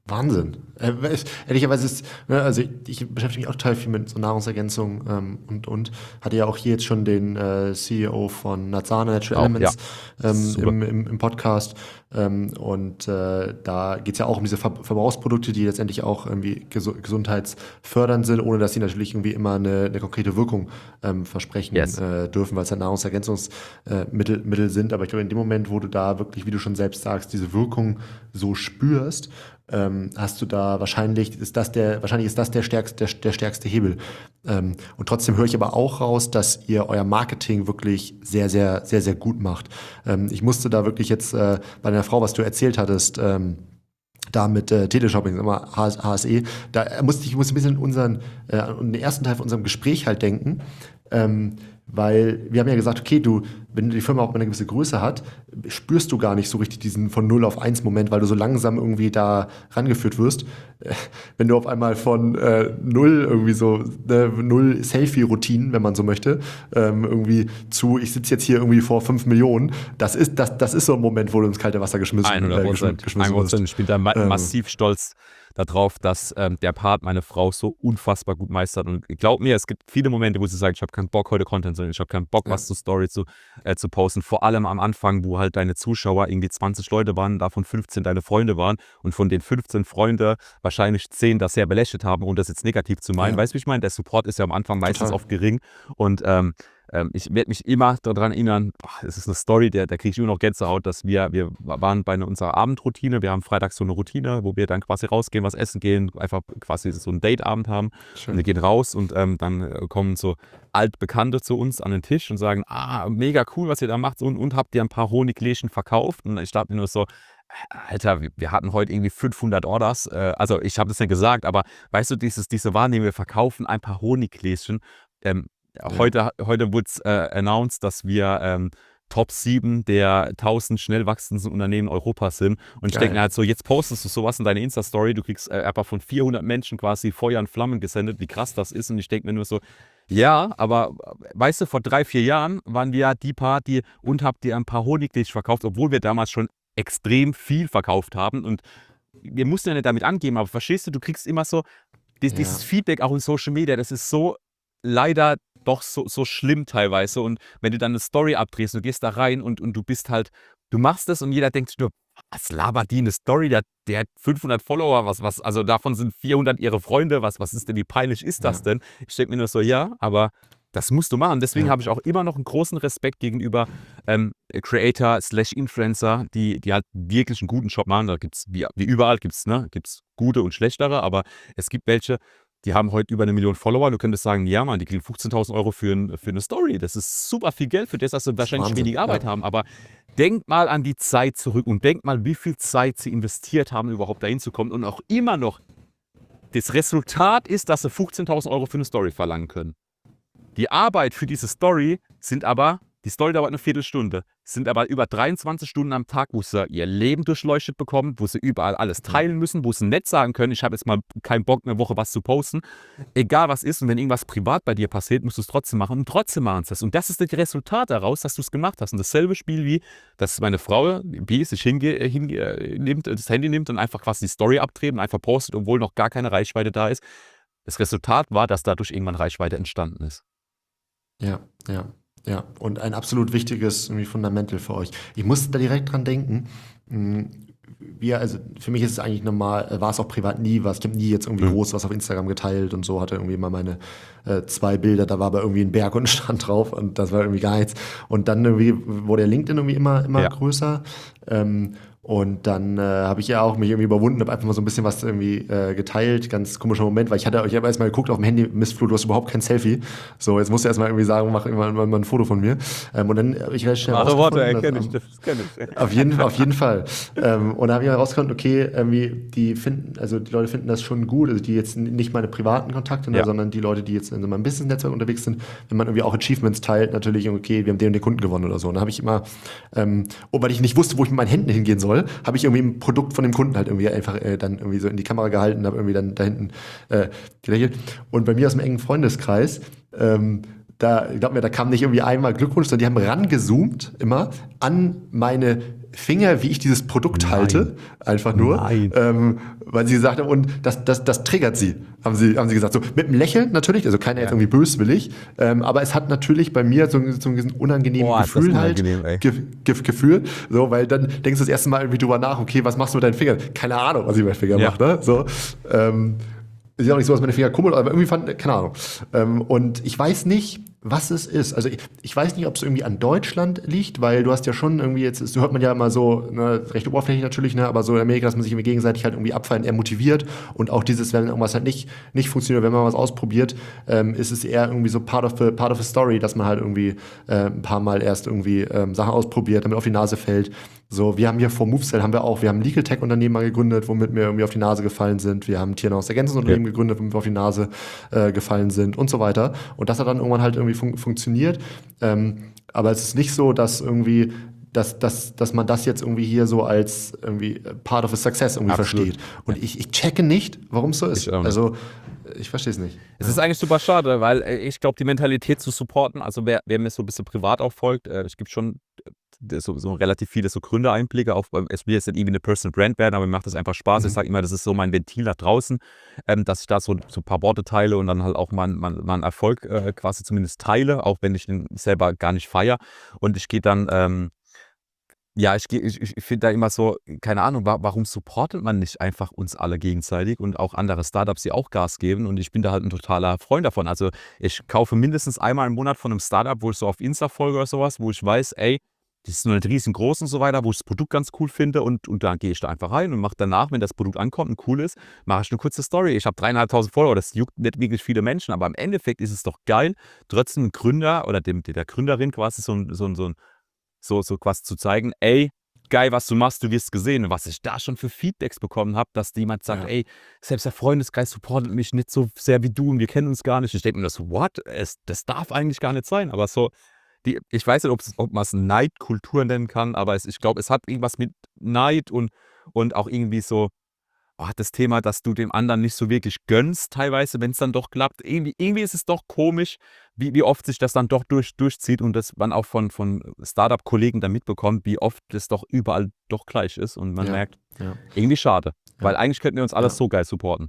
Wahnsinn. Äh, es- ehrlicherweise ist, ne, also ich, ich beschäftige mich auch total viel mit so Nahrungsergänzung ähm, und, und hatte ja auch hier jetzt schon den äh, C E O von Natsana Natural Auch, ja, Elements ähm, super. im, im, im Podcast. Ähm, und äh, da geht es ja auch um diese Ver Verbrauchsprodukte, die letztendlich auch irgendwie gesu gesundheitsfördernd sind, ohne dass sie natürlich irgendwie immer eine, eine konkrete Wirkung ähm, versprechen Yes. äh, dürfen, weil es ja Nahrungsergänzungsmittel äh, Mittel, Mittel sind. Aber ich glaube, in dem Moment, wo du da wirklich, wie du schon selbst sagst, diese Wirkung so spürst, ähm, hast du da wahrscheinlich, ist das der, wahrscheinlich ist das der stärkste, der, der stärkste Hebel. Ähm, und trotzdem höre ich aber auch raus, dass ihr euer Marketing wirklich sehr, sehr, sehr, sehr gut macht. Ähm, ich musste da wirklich jetzt äh, bei einer Frau, was du erzählt hattest, ähm, da mit äh, Teleshopping, immer H S E, da musste ich musste ein bisschen an unseren, äh, an den ersten Teil von unserem Gespräch halt denken. Ähm, weil wir haben ja gesagt, okay, du, wenn die Firma auch mal eine gewisse Größe hat, spürst du gar nicht so richtig diesen von null auf eins Moment, weil du so langsam irgendwie da rangeführt wirst. Äh, Wenn du auf einmal von äh, null irgendwie so, ne, null Selfie-Routinen, wenn man so möchte, ähm, irgendwie zu, ich sitze jetzt hier irgendwie vor fünf Millionen, das ist, das, das ist so ein Moment, wo du ins kalte Wasser geschmissen, äh, hundert geschm Prozent. geschmissen hundert wirst. Prozent. Ich bin da ma Ähm, massiv stolz darauf, dass ähm, der Part meine Frau so unfassbar gut meistert. Und glaub mir, es gibt viele Momente, wo sie sagt, ich habe keinen Bock, heute Content zu machen, ich habe keinen Bock, ja, was zu Story zu, äh, zu posten. Vor allem am Anfang, wo halt deine Zuschauer irgendwie zwanzig Leute waren, davon fünfzehn deine Freunde waren und von den fünfzehn Freunde wahrscheinlich zehn das sehr belächelt haben, ohne das jetzt negativ zu meinen. ja, Weißt du, wie ich meine? Der Support ist ja am Anfang meistens total. oft gering und ähm, ähm, ich werde mich immer daran erinnern, boah, es ist eine Story, der, da kriege ich immer noch Gänsehaut, dass wir, wir waren bei einer- unserer Abendroutine, wir haben freitags so eine Routine, wo wir dann quasi rausgehen, was essen gehen, einfach quasi so einen Dateabend haben und wir Schön. gehen raus und ähm, dann äh, kommen so Altbekannte zu uns an den Tisch und sagen, ah, mega cool, was ihr da macht und, und habt ihr ein paar Honigläschen verkauft? Und ich dachte mir nur so, Alter, wir, wir hatten heute irgendwie fünfhundert Orders, äh, also ich habe das nicht gesagt, aber weißt du, dieses, diese Wahrnehmung, wir verkaufen ein paar Honigläschen, ähm, Ja, Heute, heute wurde es äh, announced, dass wir ähm, Top sieben der tausend schnell wachsendsten Unternehmen Europas sind. Und ich denke mir geil. halt so, jetzt postest du sowas in deine Insta-Story, du kriegst äh, einfach von vierhundert Menschen quasi Feuer und Flammen gesendet, wie krass das ist. Und ich denke mir nur so, ja, aber äh, weißt du, vor drei, vier Jahren waren wir ja die Party und habt ihr ein paar Honigläschen verkauft, obwohl wir damals schon extrem viel verkauft haben. Und wir mussten ja nicht damit angeben, aber verstehst du, du kriegst immer so dies, dieses Ja, Feedback auch in Social Media, das ist so leider doch so, so schlimm teilweise. Und wenn du dann eine Story abdrehst, du gehst da rein und, und du bist halt, du machst das und jeder denkt sich nur, was labert die, eine Story, der, der hat fünfhundert Follower, was, was, also davon sind vierhundert ihre Freunde, was, was ist denn, wie peinlich ist das ja, denn? Ich denke mir nur so, ja, aber das musst du machen. Deswegen ja, habe ich auch immer noch einen großen Respekt gegenüber ähm, Creator slash Influencer, die, die halt wirklich einen guten Job machen. Da gibt es, wie, wie überall, gibt es ne, gibt's gute und schlechtere, aber es gibt welche, die haben heute über eine Million Follower. Du könntest sagen, ja, Mann, die kriegen fünfzehntausend Euro für, ein, für eine Story. Das ist super viel Geld für das, dass sie das ist wahrscheinlich Wahnsinn. wenig Arbeit Ja, haben. Aber denk mal an die Zeit zurück und denk mal, wie viel Zeit sie investiert haben, überhaupt dahin zu kommen. Und auch immer noch, das Resultat ist, dass sie fünfzehntausend Euro für eine Story verlangen können. Die Arbeit für diese Story sind aber, die Story dauert eine Viertelstunde, sind aber über dreiundzwanzig Stunden am Tag, wo sie ihr Leben durchleuchtet bekommen, wo sie überall alles ja, teilen müssen, wo sie nicht sagen können, ich habe jetzt mal keinen Bock, eine Woche was zu posten. Egal was ist und wenn irgendwas privat bei dir passiert, musst du es trotzdem machen und trotzdem machen sie es. Und das ist das Resultat daraus, dass du es gemacht hast. Und dasselbe Spiel wie, dass meine Frau, wie sich hinge, hinge, nimmt, das Handy nimmt und einfach quasi die Story abdreht und einfach postet, obwohl noch gar keine Reichweite da ist. Das Resultat war, dass dadurch irgendwann Reichweite entstanden ist. ja, ja, ja. Und ein absolut wichtiges irgendwie Fundamental für euch. Ich musste da direkt dran denken. mh, Wir, also für mich ist es eigentlich normal, äh, war es auch privat nie was. Ich habe nie jetzt irgendwie Mhm. groß was auf Instagram geteilt und so, hatte irgendwie mal meine äh, zwei Bilder, da war aber irgendwie ein Berg und ein Strand drauf und das war irgendwie gar nichts. Und dann irgendwie wurde der LinkedIn irgendwie immer, immer Ja. größer. Ähm, und dann äh, habe ich ja auch mich irgendwie überwunden, habe einfach mal so ein bisschen was irgendwie äh, geteilt. Ganz komischer Moment, weil ich hatte, ich habe erst mal geguckt auf dem Handy, Mist, Flo, du hast überhaupt kein Selfie. So, jetzt musst du erst mal irgendwie sagen, mach immer mal, mal ein Foto von mir. Ähm, und dann habe ich recht schnell rausgefunden, dass am- das kenne ich. auf jeden, auf jeden Fall. Ähm, und da habe ich herausgefunden, okay, irgendwie, die finden, also die Leute finden das schon gut, also die jetzt nicht meine privaten Kontakte, ne, Ja. sondern die Leute, die jetzt in so meinem Business-Netzwerk unterwegs sind, wenn man irgendwie auch Achievements teilt, natürlich, okay, wir haben den und den Kunden gewonnen oder so. Und da habe ich immer, ähm, und weil ich nicht wusste, wo ich mit meinen Händen hingehen soll, habe ich irgendwie ein Produkt von dem Kunden halt irgendwie einfach äh, dann irgendwie so in die Kamera gehalten, habe irgendwie dann da hinten äh, gelächelt. Und bei mir aus dem engen Freundeskreis, ähm, da, glaub mir, da kam nicht irgendwie einmal Glückwunsch, sondern die haben rangezoomt immer an meine Finger, wie ich dieses Produkt Nein. halte, einfach nur, Nein. ähm, weil sie gesagt haben, und das, das, das triggert sie, haben sie, haben sie gesagt. So mit einem Lächeln natürlich, also keiner Ja. jetzt irgendwie böswillig, ähm, aber es hat natürlich bei mir so, so ein unangenehmen Boah, ist das Gefühl halt, unangenehm, ey. ge, ge, Gefühl, so, weil dann denkst du das erste Mal irgendwie drüber nach, okay, was machst du mit deinen Fingern? Keine Ahnung, was ich mit meinen Fingern Ja. mache, ne? So, ähm, ist ja auch nicht so, dass meine Finger kummelt, aber irgendwie fand, keine Ahnung. Ähm, und ich weiß nicht, was es ist. Also ich, ich weiß nicht, ob es irgendwie an Deutschland liegt, weil du hast ja schon irgendwie jetzt, das hört man ja immer so, ne, recht oberflächlich natürlich, ne, aber so in Amerika, dass man sich irgendwie gegenseitig halt irgendwie abfallen, eher motiviert und auch dieses, wenn irgendwas halt nicht, nicht funktioniert, wenn man was ausprobiert, ähm, ist es eher irgendwie so part of the, part of the story, dass man halt irgendwie äh, ein paar Mal erst irgendwie ähm, Sachen ausprobiert, damit auf die Nase fällt. So, wir haben hier vor MoveSell haben wir auch, wir haben ein Legal Tech Unternehmen mal gegründet, womit wir irgendwie auf die Nase gefallen sind. Wir haben ein Tiernahrungsergänzungsunternehmen Ja. gegründet, womit wir auf die Nase äh, gefallen sind und so weiter. Und das hat dann irgendwann halt irgendwie fun funktioniert. Ähm, aber es ist nicht so, dass irgendwie Dass, dass, dass man das jetzt irgendwie hier so als irgendwie part of a success irgendwie Absolut. versteht. Und ich, ich checke nicht, warum es so ist. Ich auch nicht. Also, ich verstehe es nicht. Es ist eigentlich super schade, weil äh, ich glaube, die Mentalität zu supporten, also wer, wer mir so ein bisschen privat auch folgt, äh, es gibt schon äh, so, so relativ viele so Gründereinblicke, auch beim es will jetzt nicht irgendwie eine Personal Brand werden, aber mir macht das einfach Spaß. Ich Mhm. sage immer, das ist so mein Ventil nach draußen, ähm, dass ich da so, so ein paar Worte teile und dann halt auch meinen mein, mein Erfolg äh, quasi zumindest teile, auch wenn ich den selber gar nicht feiere. Und ich gehe dann, ähm, ja, ich, geh- ich, ich finde da immer so, keine Ahnung, wa warum supportet man nicht einfach uns alle gegenseitig und auch andere Startups, die auch Gas geben? Und ich bin da halt ein totaler Freund davon. Also ich kaufe mindestens einmal im Monat von einem Startup, wo ich so auf Insta folge oder sowas, wo ich weiß, ey, die ist nur nicht riesengroß und so weiter, wo ich das Produkt ganz cool finde und, und dann gehe ich da einfach rein und mache danach, wenn das Produkt ankommt und cool ist, mache ich eine kurze Story. Ich habe dreieinhalbtausend Follower, das juckt nicht wirklich viele Menschen, aber im Endeffekt ist es doch geil, trotzdem einem Gründer oder dem, der Gründerin quasi so ein, so ein, so ein so, so quasi zu zeigen, ey, geil, was du machst, du wirst gesehen. Und was ich da schon für Feedbacks bekommen habe, dass jemand sagt, Ja. ey, selbst der Freundeskreis supportet mich nicht so sehr wie du und wir kennen uns gar nicht. Ich denke mir das, what? Es, das darf eigentlich gar nicht sein. Aber so, die, ich weiß nicht, ob's- ob man es Neidkultur nennen kann, aber es, ich glaube, es hat irgendwas mit Neid und, und auch irgendwie so, oh, das Thema, dass du dem anderen nicht so wirklich gönnst, teilweise, wenn es dann doch klappt. Irgendwie, irgendwie ist es doch komisch, wie, wie oft sich das dann doch durch, durchzieht und das man auch von, von Startup-Kollegen dann mitbekommt, wie oft es doch überall doch gleich ist und man Ja. merkt, Ja. irgendwie schade. Ja. Weil eigentlich könnten wir uns alles Ja. so geil supporten.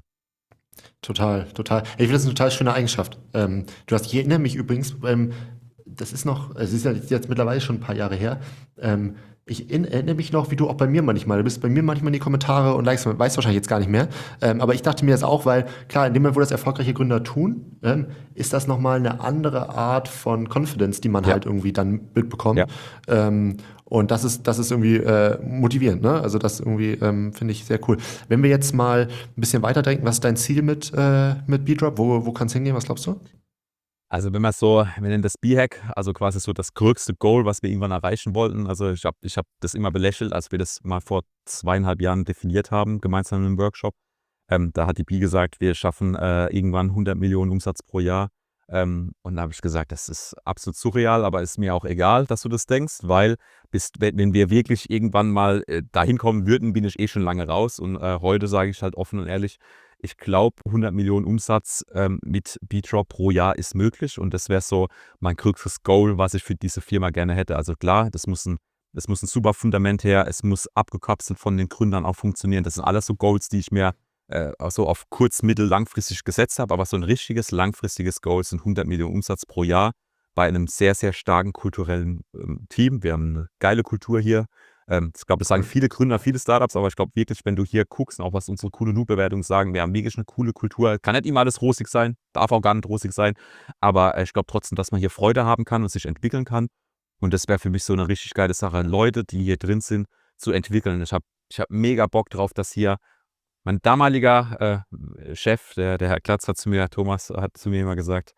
Total, total. Ich finde das eine total schöne Eigenschaft. Ähm, du hast, ich erinnere mich übrigens, ähm, das ist noch, es ist ja jetzt, jetzt mittlerweile schon ein paar Jahre her. Ähm, ich in, erinnere mich noch, wie du auch bei mir manchmal, du bist bei mir manchmal in die Kommentare und likest, weißt wahrscheinlich jetzt gar nicht mehr. Ähm, aber ich dachte mir das auch, weil klar, in dem Moment, wo das erfolgreiche Gründer tun, ähm, ist das nochmal eine andere Art von Confidence, die man Ja. halt irgendwie dann mitbekommt. Ja. Ähm, und das ist, das ist irgendwie äh, motivierend, ne? Also das irgendwie ähm, finde ich sehr cool. Wenn wir jetzt mal ein bisschen weiterdenken, was ist dein Ziel mit, äh, mit B-Drop? Wo, wo kann es hingehen? Was glaubst du? Also wenn man so, wir nennen das B-Hack, also quasi so das größte Goal, was wir irgendwann erreichen wollten. Also ich habe ich hab das immer belächelt, als wir das mal vor zweieinhalb Jahren definiert haben, gemeinsam im Workshop. Ähm, da hat die B gesagt, wir schaffen äh, irgendwann hundert Millionen Umsatz pro Jahr. Ähm, und da habe ich gesagt, das ist absolut surreal, aber ist mir auch egal, dass du das denkst, weil bis, wenn, wenn wir wirklich irgendwann mal äh, dahin kommen würden, bin ich eh schon lange raus. Und äh, heute sage ich halt offen und ehrlich, ich glaube, hundert Millionen Umsatz ähm, mit B-Drop pro Jahr ist möglich und das wäre so mein größtes Goal, was ich für diese Firma gerne hätte. Also klar, das muss ein, das muss ein super Fundament her, es muss abgekapselt von den Gründern auch funktionieren. Das sind alles so Goals, die ich mir äh, auch so auf kurz-, mittel-, langfristig gesetzt habe, aber so ein richtiges, langfristiges Goal sind hundert Millionen Umsatz pro Jahr bei einem sehr, sehr starken kulturellen ähm, Team. Wir haben eine geile Kultur hier. Ähm, ich glaube, das sagen viele Gründer, viele Startups, aber ich glaube wirklich, wenn du hier guckst, und auch was unsere coole Nu-Bewertungen sagen, wir haben wirklich eine coole Kultur. Kann nicht immer alles rosig sein, darf auch gar nicht rosig sein, aber äh, ich glaube trotzdem, dass man hier Freude haben kann und sich entwickeln kann. Und das wäre für mich so eine richtig geile Sache, Leute, die hier drin sind, zu entwickeln. Ich habe ich hab mega Bock drauf, dass hier mein damaliger äh, Chef, der, der Herr Klatz, hat zu mir, Thomas, hat zu mir immer gesagt,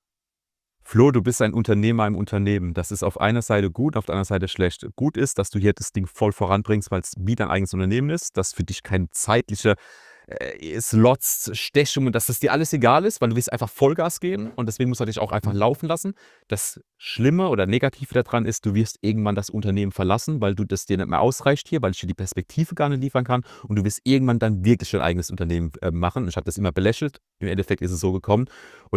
Flo, du bist ein Unternehmer im Unternehmen. Das ist auf einer Seite gut, auf der anderen Seite schlecht. Gut ist, dass du hier das Ding voll voranbringst, weil es wie dein eigenes Unternehmen ist, dass für dich keine zeitliche äh, Slots, Stechungen, dass das dir alles egal ist, weil du willst einfach Vollgas geben und deswegen musst du dich auch einfach laufen lassen. Das Schlimme oder Negative daran ist, du wirst irgendwann das Unternehmen verlassen, weil du das dir nicht mehr ausreicht hier, weil ich dir die Perspektive gar nicht liefern kann und du wirst irgendwann dann wirklich dein eigenes Unternehmen äh, machen. Ich habe das immer belächelt. Im Endeffekt ist es so gekommen und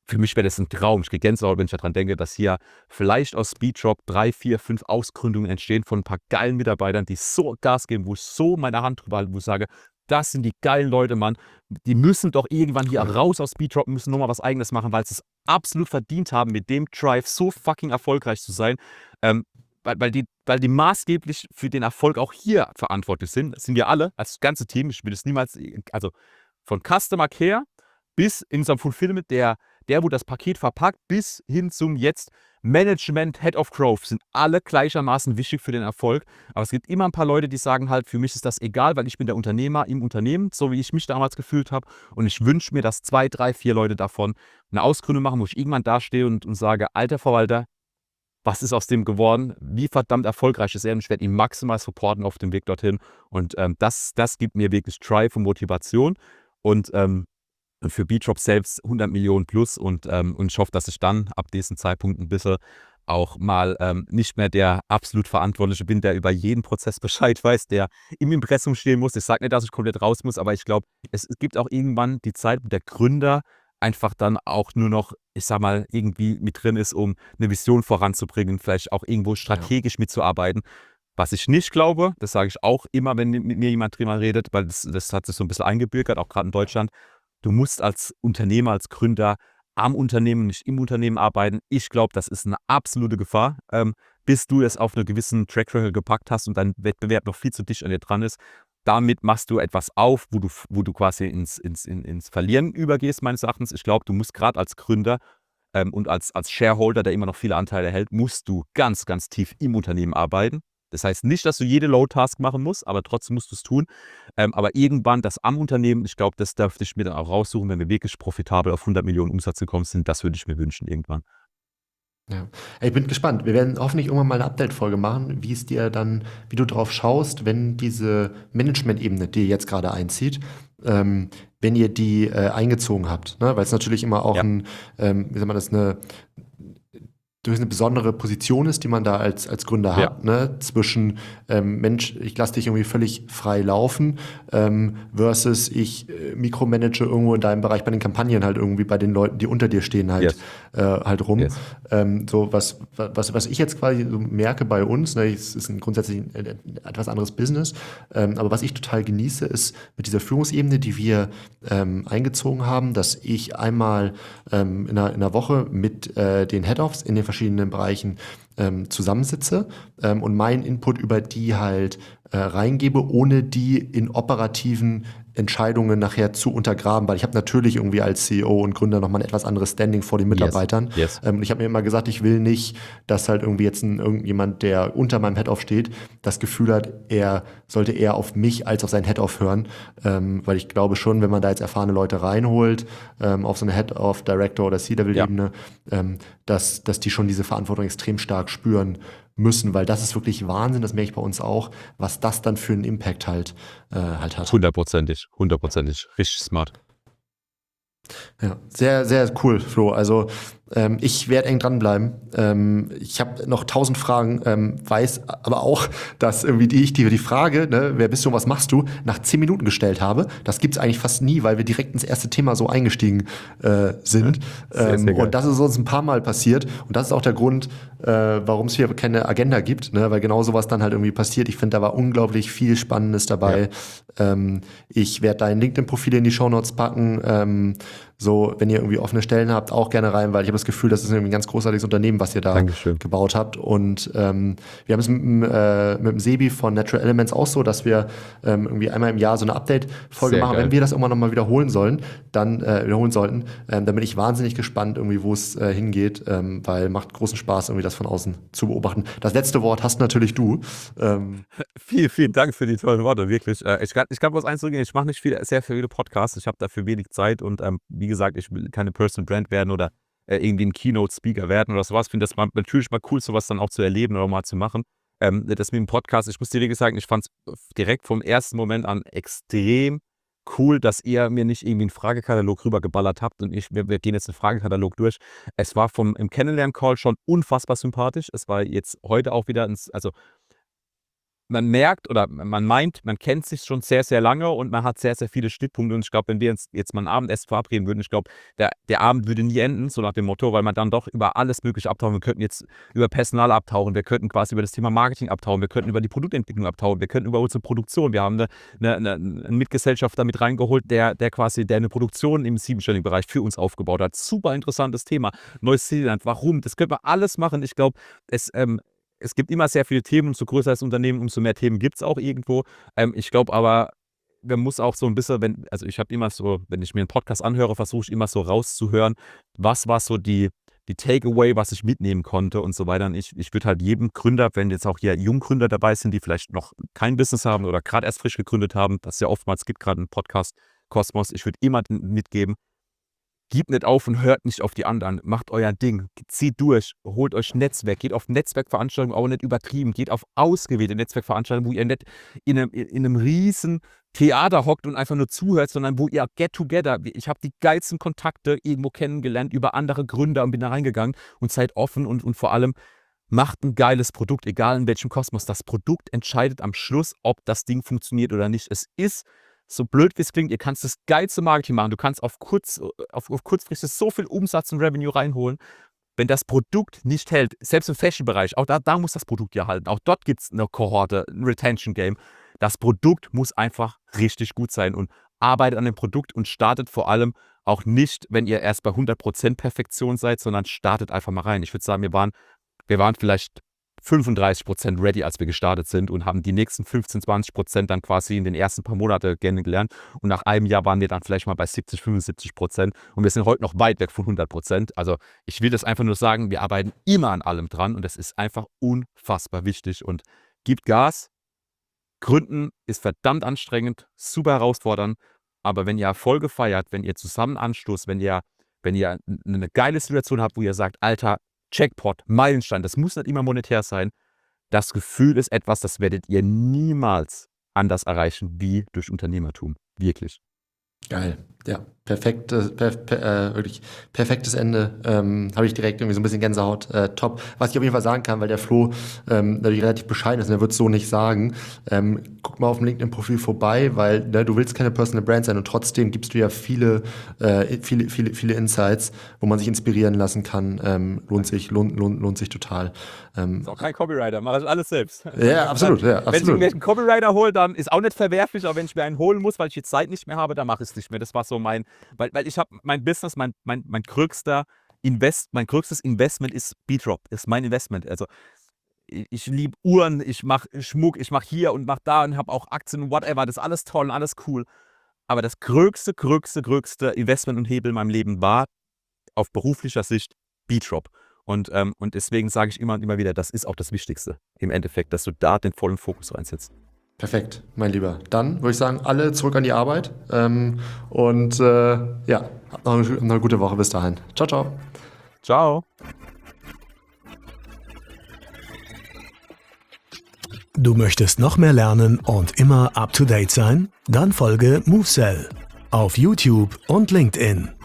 für mich wäre das ein Traum. Ich kriege Gänsehaut, wenn ich daran denke, dass hier vielleicht aus Speeddrop drei, vier, fünf Ausgründungen entstehen von ein paar geilen Mitarbeitern, die so Gas geben, wo ich so meine Hand drüber halte, wo ich sage, das sind die geilen Leute, Mann. Die müssen doch irgendwann hier Cool. raus aus Speeddrop, müssen nochmal was Eigenes machen, weil sie es absolut verdient haben, mit dem Drive so fucking erfolgreich zu sein. Ähm, weil, weil, die, weil die maßgeblich für den Erfolg auch hier verantwortlich sind. Das sind wir alle, als ganze Team. Ich will es niemals, also von Customer Care bis in unserem Fulfillment, der, der, wo das Paket verpackt, bis hin zum jetzt Management, Head of Growth, sind alle gleichermaßen wichtig für den Erfolg. Aber es gibt immer ein paar Leute, die sagen halt, für mich ist das egal, weil ich bin der Unternehmer im Unternehmen, so wie ich mich damals gefühlt habe. Und ich wünsche mir, dass zwei, drei, vier Leute davon eine Ausgründung machen, wo ich irgendwann dastehe und, und sage, alter Verwalter, was ist aus dem geworden? Wie verdammt erfolgreich ist er? Und ich werde ihn maximal supporten auf dem Weg dorthin. Und ähm, das, das gibt mir wirklich Drive und Motivation. Und ähm, für Beatrop selbst hundert Millionen plus und, ähm, und ich hoffe, dass ich dann ab diesem Zeitpunkt ein bisschen auch mal ähm, nicht mehr der absolut Verantwortliche bin, der über jeden Prozess Bescheid weiß, der im Impressum stehen muss. Ich sage nicht, dass ich komplett raus muss, aber ich glaube, es gibt auch irgendwann die Zeit, wo der Gründer einfach dann auch nur noch, ich sag mal, irgendwie mit drin ist, um eine Vision voranzubringen, vielleicht auch irgendwo strategisch mitzuarbeiten. Was ich nicht glaube, das sage ich auch immer, wenn mit mir jemand drüber redet, weil das, das hat sich so ein bisschen eingebürgert, auch gerade in Deutschland. Du musst als Unternehmer, als Gründer am Unternehmen, nicht im Unternehmen arbeiten. Ich glaube, das ist eine absolute Gefahr, ähm, bis du es auf einen gewissen Track Record gepackt hast und dein Wettbewerb noch viel zu dicht an dir dran ist. Damit machst du etwas auf, wo du, wo du quasi ins, ins, in, ins Verlieren übergehst, meines Erachtens. Ich glaube, du musst gerade als Gründer ähm, und als, als Shareholder, der immer noch viele Anteile hält, musst du ganz, ganz tief im Unternehmen arbeiten. Das heißt nicht, dass du jede Low-Task machen musst, aber trotzdem musst du es tun. Ähm, aber irgendwann das am Unternehmen, ich glaube, das dürfte ich mir dann auch raussuchen, wenn wir wirklich profitabel auf hundert Millionen Umsatz gekommen sind. Das würde ich mir wünschen irgendwann. Ja. Ey, ich bin gespannt. Wir werden hoffentlich irgendwann mal eine Update-Folge machen, wie es dir dann, wie du drauf schaust, wenn diese Management-Ebene, die ihr jetzt gerade einzieht, ähm, wenn ihr die äh, eingezogen habt. Ne? Weil es natürlich immer auch Ja. ein, ähm, wie sagt man das, eine durch eine besondere Position ist, die man da als, als Gründer Ja. hat, ne? Zwischen ähm, Mensch, ich lasse dich irgendwie völlig frei laufen, ähm, versus ich äh, mikromanage irgendwo in deinem Bereich bei den Kampagnen halt irgendwie bei den Leuten, die unter dir stehen, halt, Yes. äh, halt rum. Yes. Ähm, so was, was, was ich jetzt quasi so merke bei uns, ne, es ist ein grundsätzlich ein, ein etwas anderes Business, ähm, aber was ich total genieße, ist mit dieser Führungsebene, die wir ähm, eingezogen haben, dass ich einmal ähm, in, einer, in einer Woche mit äh, den Head-Offs in den verschiedenen Bereichen ähm, zusammensitze ähm, und meinen Input über die halt äh, reingebe, ohne die in operativen Entscheidungen nachher zu untergraben, weil ich habe natürlich irgendwie als C E O und Gründer nochmal ein etwas anderes Standing vor den Mitarbeitern. Yes. Yes. Ähm, ich habe mir immer gesagt, ich will nicht, dass halt irgendwie jetzt ein, irgendjemand, der unter meinem Head-Off steht, das Gefühl hat, er sollte eher auf mich als auf seinen Head-Off hören, ähm, weil ich glaube schon, wenn man da jetzt erfahrene Leute reinholt, ähm, auf so eine Head-Off, Director oder C-Level-Ebene, ja. ähm, dass, dass die schon diese Verantwortung extrem stark spüren müssen, weil das ist wirklich Wahnsinn, das merke ich bei uns auch, was das dann für einen Impact halt, äh, halt hat. Hundertprozentig, hundertprozentig. Richtig smart. Ja, sehr, sehr cool, Flo. Also ähm, ich werde eng dranbleiben. Ähm, ich habe noch tausend Fragen, ähm, weiß aber auch, dass irgendwie die, ich dir die Frage, ne, wer bist du und was machst du, nach zehn Minuten gestellt habe. Das gibt's eigentlich fast nie, weil wir direkt ins erste Thema so eingestiegen äh, sind. Sehr, ähm, sehr geil. und das ist uns ein paar Mal passiert. Und das ist auch der Grund, äh, warum es hier keine Agenda gibt, ne, weil genau sowas dann halt irgendwie passiert. Ich finde, da war unglaublich viel Spannendes dabei. Ja. Ähm, ich werde dein LinkedIn-Profil in die Shownotes packen. Ähm, So, wenn ihr irgendwie offene Stellen habt, auch gerne rein, weil ich habe das Gefühl, das ist irgendwie ein ganz großartiges Unternehmen, was ihr da Dankeschön. gebaut habt. Und ähm, wir haben es mit, dem, äh, mit dem Sebi von Natural Elements auch so, dass wir ähm, irgendwie einmal im Jahr so eine Update-Folge Sehr machen. geil. Wenn wir das irgendwann nochmal wiederholen sollen, dann äh, wiederholen sollten, ähm, dann bin ich wahnsinnig gespannt, irgendwie, wo es äh, hingeht, ähm, weil macht großen Spaß, irgendwie das von außen zu beobachten. Das letzte Wort hast natürlich du. Ähm, Vielen, vielen Dank für die tollen Worte, wirklich. Äh, ich kann, ich kann bloß eins zurückgehen, ich mache nicht viel, sehr viele Podcasts, ich habe dafür wenig Zeit und ähm, wie gesagt, ich will keine Personal Brand werden oder äh, irgendwie ein Keynote-Speaker werden oder sowas. Ich finde das mal, natürlich mal cool, sowas dann auch zu erleben oder mal zu machen. Ähm, das mit dem Podcast, ich muss dir wirklich sagen, ich fand es direkt vom ersten Moment an extrem cool, dass ihr mir nicht irgendwie einen Fragekatalog rübergeballert habt und ich, wir, wir gehen jetzt einen Fragekatalog durch. Es war vom im Kennenlern-Call schon unfassbar sympathisch. Es war jetzt heute auch wieder, ins, also man merkt oder man meint, man kennt sich schon sehr, sehr lange und man hat sehr, sehr viele Schnittpunkte. Und ich glaube, wenn wir uns jetzt mal ein Abendessen verabreden würden, ich glaube, der, der Abend würde nie enden, so nach dem Motto, weil man dann doch über alles Mögliche abtauchen. Wir könnten jetzt über Personal abtauchen, wir könnten quasi über das Thema Marketing abtauchen, wir könnten über die Produktentwicklung abtauchen, wir könnten über unsere Produktion. Wir haben eine, eine, eine, einen Mitgesellschafter mit reingeholt, der, der quasi der eine Produktion im siebenstelligen Bereich für uns aufgebaut hat. Super interessantes Thema. Neuseeland, warum? Das können wir alles machen. Ich glaube, es ähm, Es gibt immer sehr viele Themen, umso größer das Unternehmen, umso mehr Themen gibt es auch irgendwo. Ähm, ich glaube aber, man muss auch so ein bisschen, wenn, also ich habe immer so, wenn ich mir einen Podcast anhöre, versuche ich immer so rauszuhören, was war so die, die Takeaway, was ich mitnehmen konnte und so weiter. Und ich, ich würde halt jedem Gründer, wenn jetzt auch hier Junggründer dabei sind, die vielleicht noch kein Business haben oder gerade erst frisch gegründet haben, das ja oftmals gibt, gerade einen Podcast Kosmos, ich würde immer mitgeben, Gebt nicht auf und hört nicht auf die anderen. Macht euer Ding. Zieht durch. Holt euch Netzwerk. Geht auf Netzwerkveranstaltungen, auch nicht übertrieben. Geht auf ausgewählte Netzwerkveranstaltungen, wo ihr nicht in einem, in einem riesen Theater hockt und einfach nur zuhört, sondern wo ihr get together. Ich habe die geilsten Kontakte irgendwo kennengelernt über andere Gründer und bin da reingegangen und seid offen und, und vor allem macht ein geiles Produkt, egal in welchem Kosmos. Das Produkt entscheidet am Schluss, ob das Ding funktioniert oder nicht. Es ist so blöd wie es klingt, ihr kannst das geilste Marketing machen, du kannst auf, kurz, auf, auf kurzfristig so viel Umsatz und Revenue reinholen, wenn das Produkt nicht hält, selbst im Fashion-Bereich, auch da, da muss das Produkt ja halten, auch dort gibt es eine Kohorte, ein Retention-Game, das Produkt muss einfach richtig gut sein und arbeitet an dem Produkt und startet vor allem auch nicht, wenn ihr erst bei hundert Prozent Perfektion seid, sondern startet einfach mal rein. Ich würde sagen, wir waren, wir waren vielleicht fünfunddreißig Prozent ready, als wir gestartet sind und haben die nächsten fünfzehn, zwanzig Prozent dann quasi in den ersten paar Monaten kennengelernt. Und nach einem Jahr waren wir dann vielleicht mal bei siebzig, fünfundsiebzig Prozent und wir sind heute noch weit weg von hundert Prozent. Also ich will das einfach nur sagen, wir arbeiten immer an allem dran und das ist einfach unfassbar wichtig und gibt Gas. Gründen ist verdammt anstrengend, super herausfordernd, aber wenn ihr Erfolge feiert, wenn ihr zusammen anstoßt, wenn ihr, wenn ihr eine geile Situation habt, wo ihr sagt, Alter, Jackpot, Meilenstein, das muss nicht immer monetär sein. Das Gefühl ist etwas, das werdet ihr niemals anders erreichen wie durch Unternehmertum. Wirklich. Geil. Ja, perfekt, äh, per, per, äh, wirklich perfektes Ende. Ähm, habe ich direkt irgendwie so ein bisschen Gänsehaut. Äh, top. Was ich auf jeden Fall sagen kann, weil der Flo ähm, natürlich relativ bescheiden ist und er wird es so nicht sagen. Ähm, guck mal auf dem LinkedIn-Profil vorbei, weil ne, du willst keine Personal Brand sein und trotzdem gibst du ja viele, äh, viele, viele, viele Insights, wo man sich inspirieren lassen kann. Ähm, lohnt sich, lohnt, lohnt, lohnt sich total. Ähm, ist auch kein Copywriter, mache ich alles selbst. Ja, absolut. Ja, absolut. Wenn ich mir einen Copywriter hole, dann ist auch nicht verwerflich, aber wenn ich mir einen holen muss, weil ich die Zeit nicht mehr habe, dann mache ich es nicht mehr. Das war so mein, weil, weil ich habe mein Business, mein, mein, mein größter Invest, mein größtes Investment ist B-Drop, ist mein Investment. Also ich, ich liebe Uhren, ich mache Schmuck, ich mache hier und mache da und habe auch Aktien und whatever, das ist alles toll und alles cool. Aber das größte, größte, größte Investment und Hebel in meinem Leben war auf beruflicher Sicht B-Drop. Und, ähm, und deswegen sage ich immer und immer wieder, das ist auch das Wichtigste im Endeffekt, dass du da den vollen Fokus reinsetzt. Perfekt, mein Lieber. Dann würde ich sagen, alle zurück an die Arbeit ähm, und äh, ja, habt noch eine, noch eine gute Woche bis dahin. Ciao, ciao. Ciao. Du möchtest noch mehr lernen und immer up to date sein? Dann folge MoveSell auf YouTube und LinkedIn.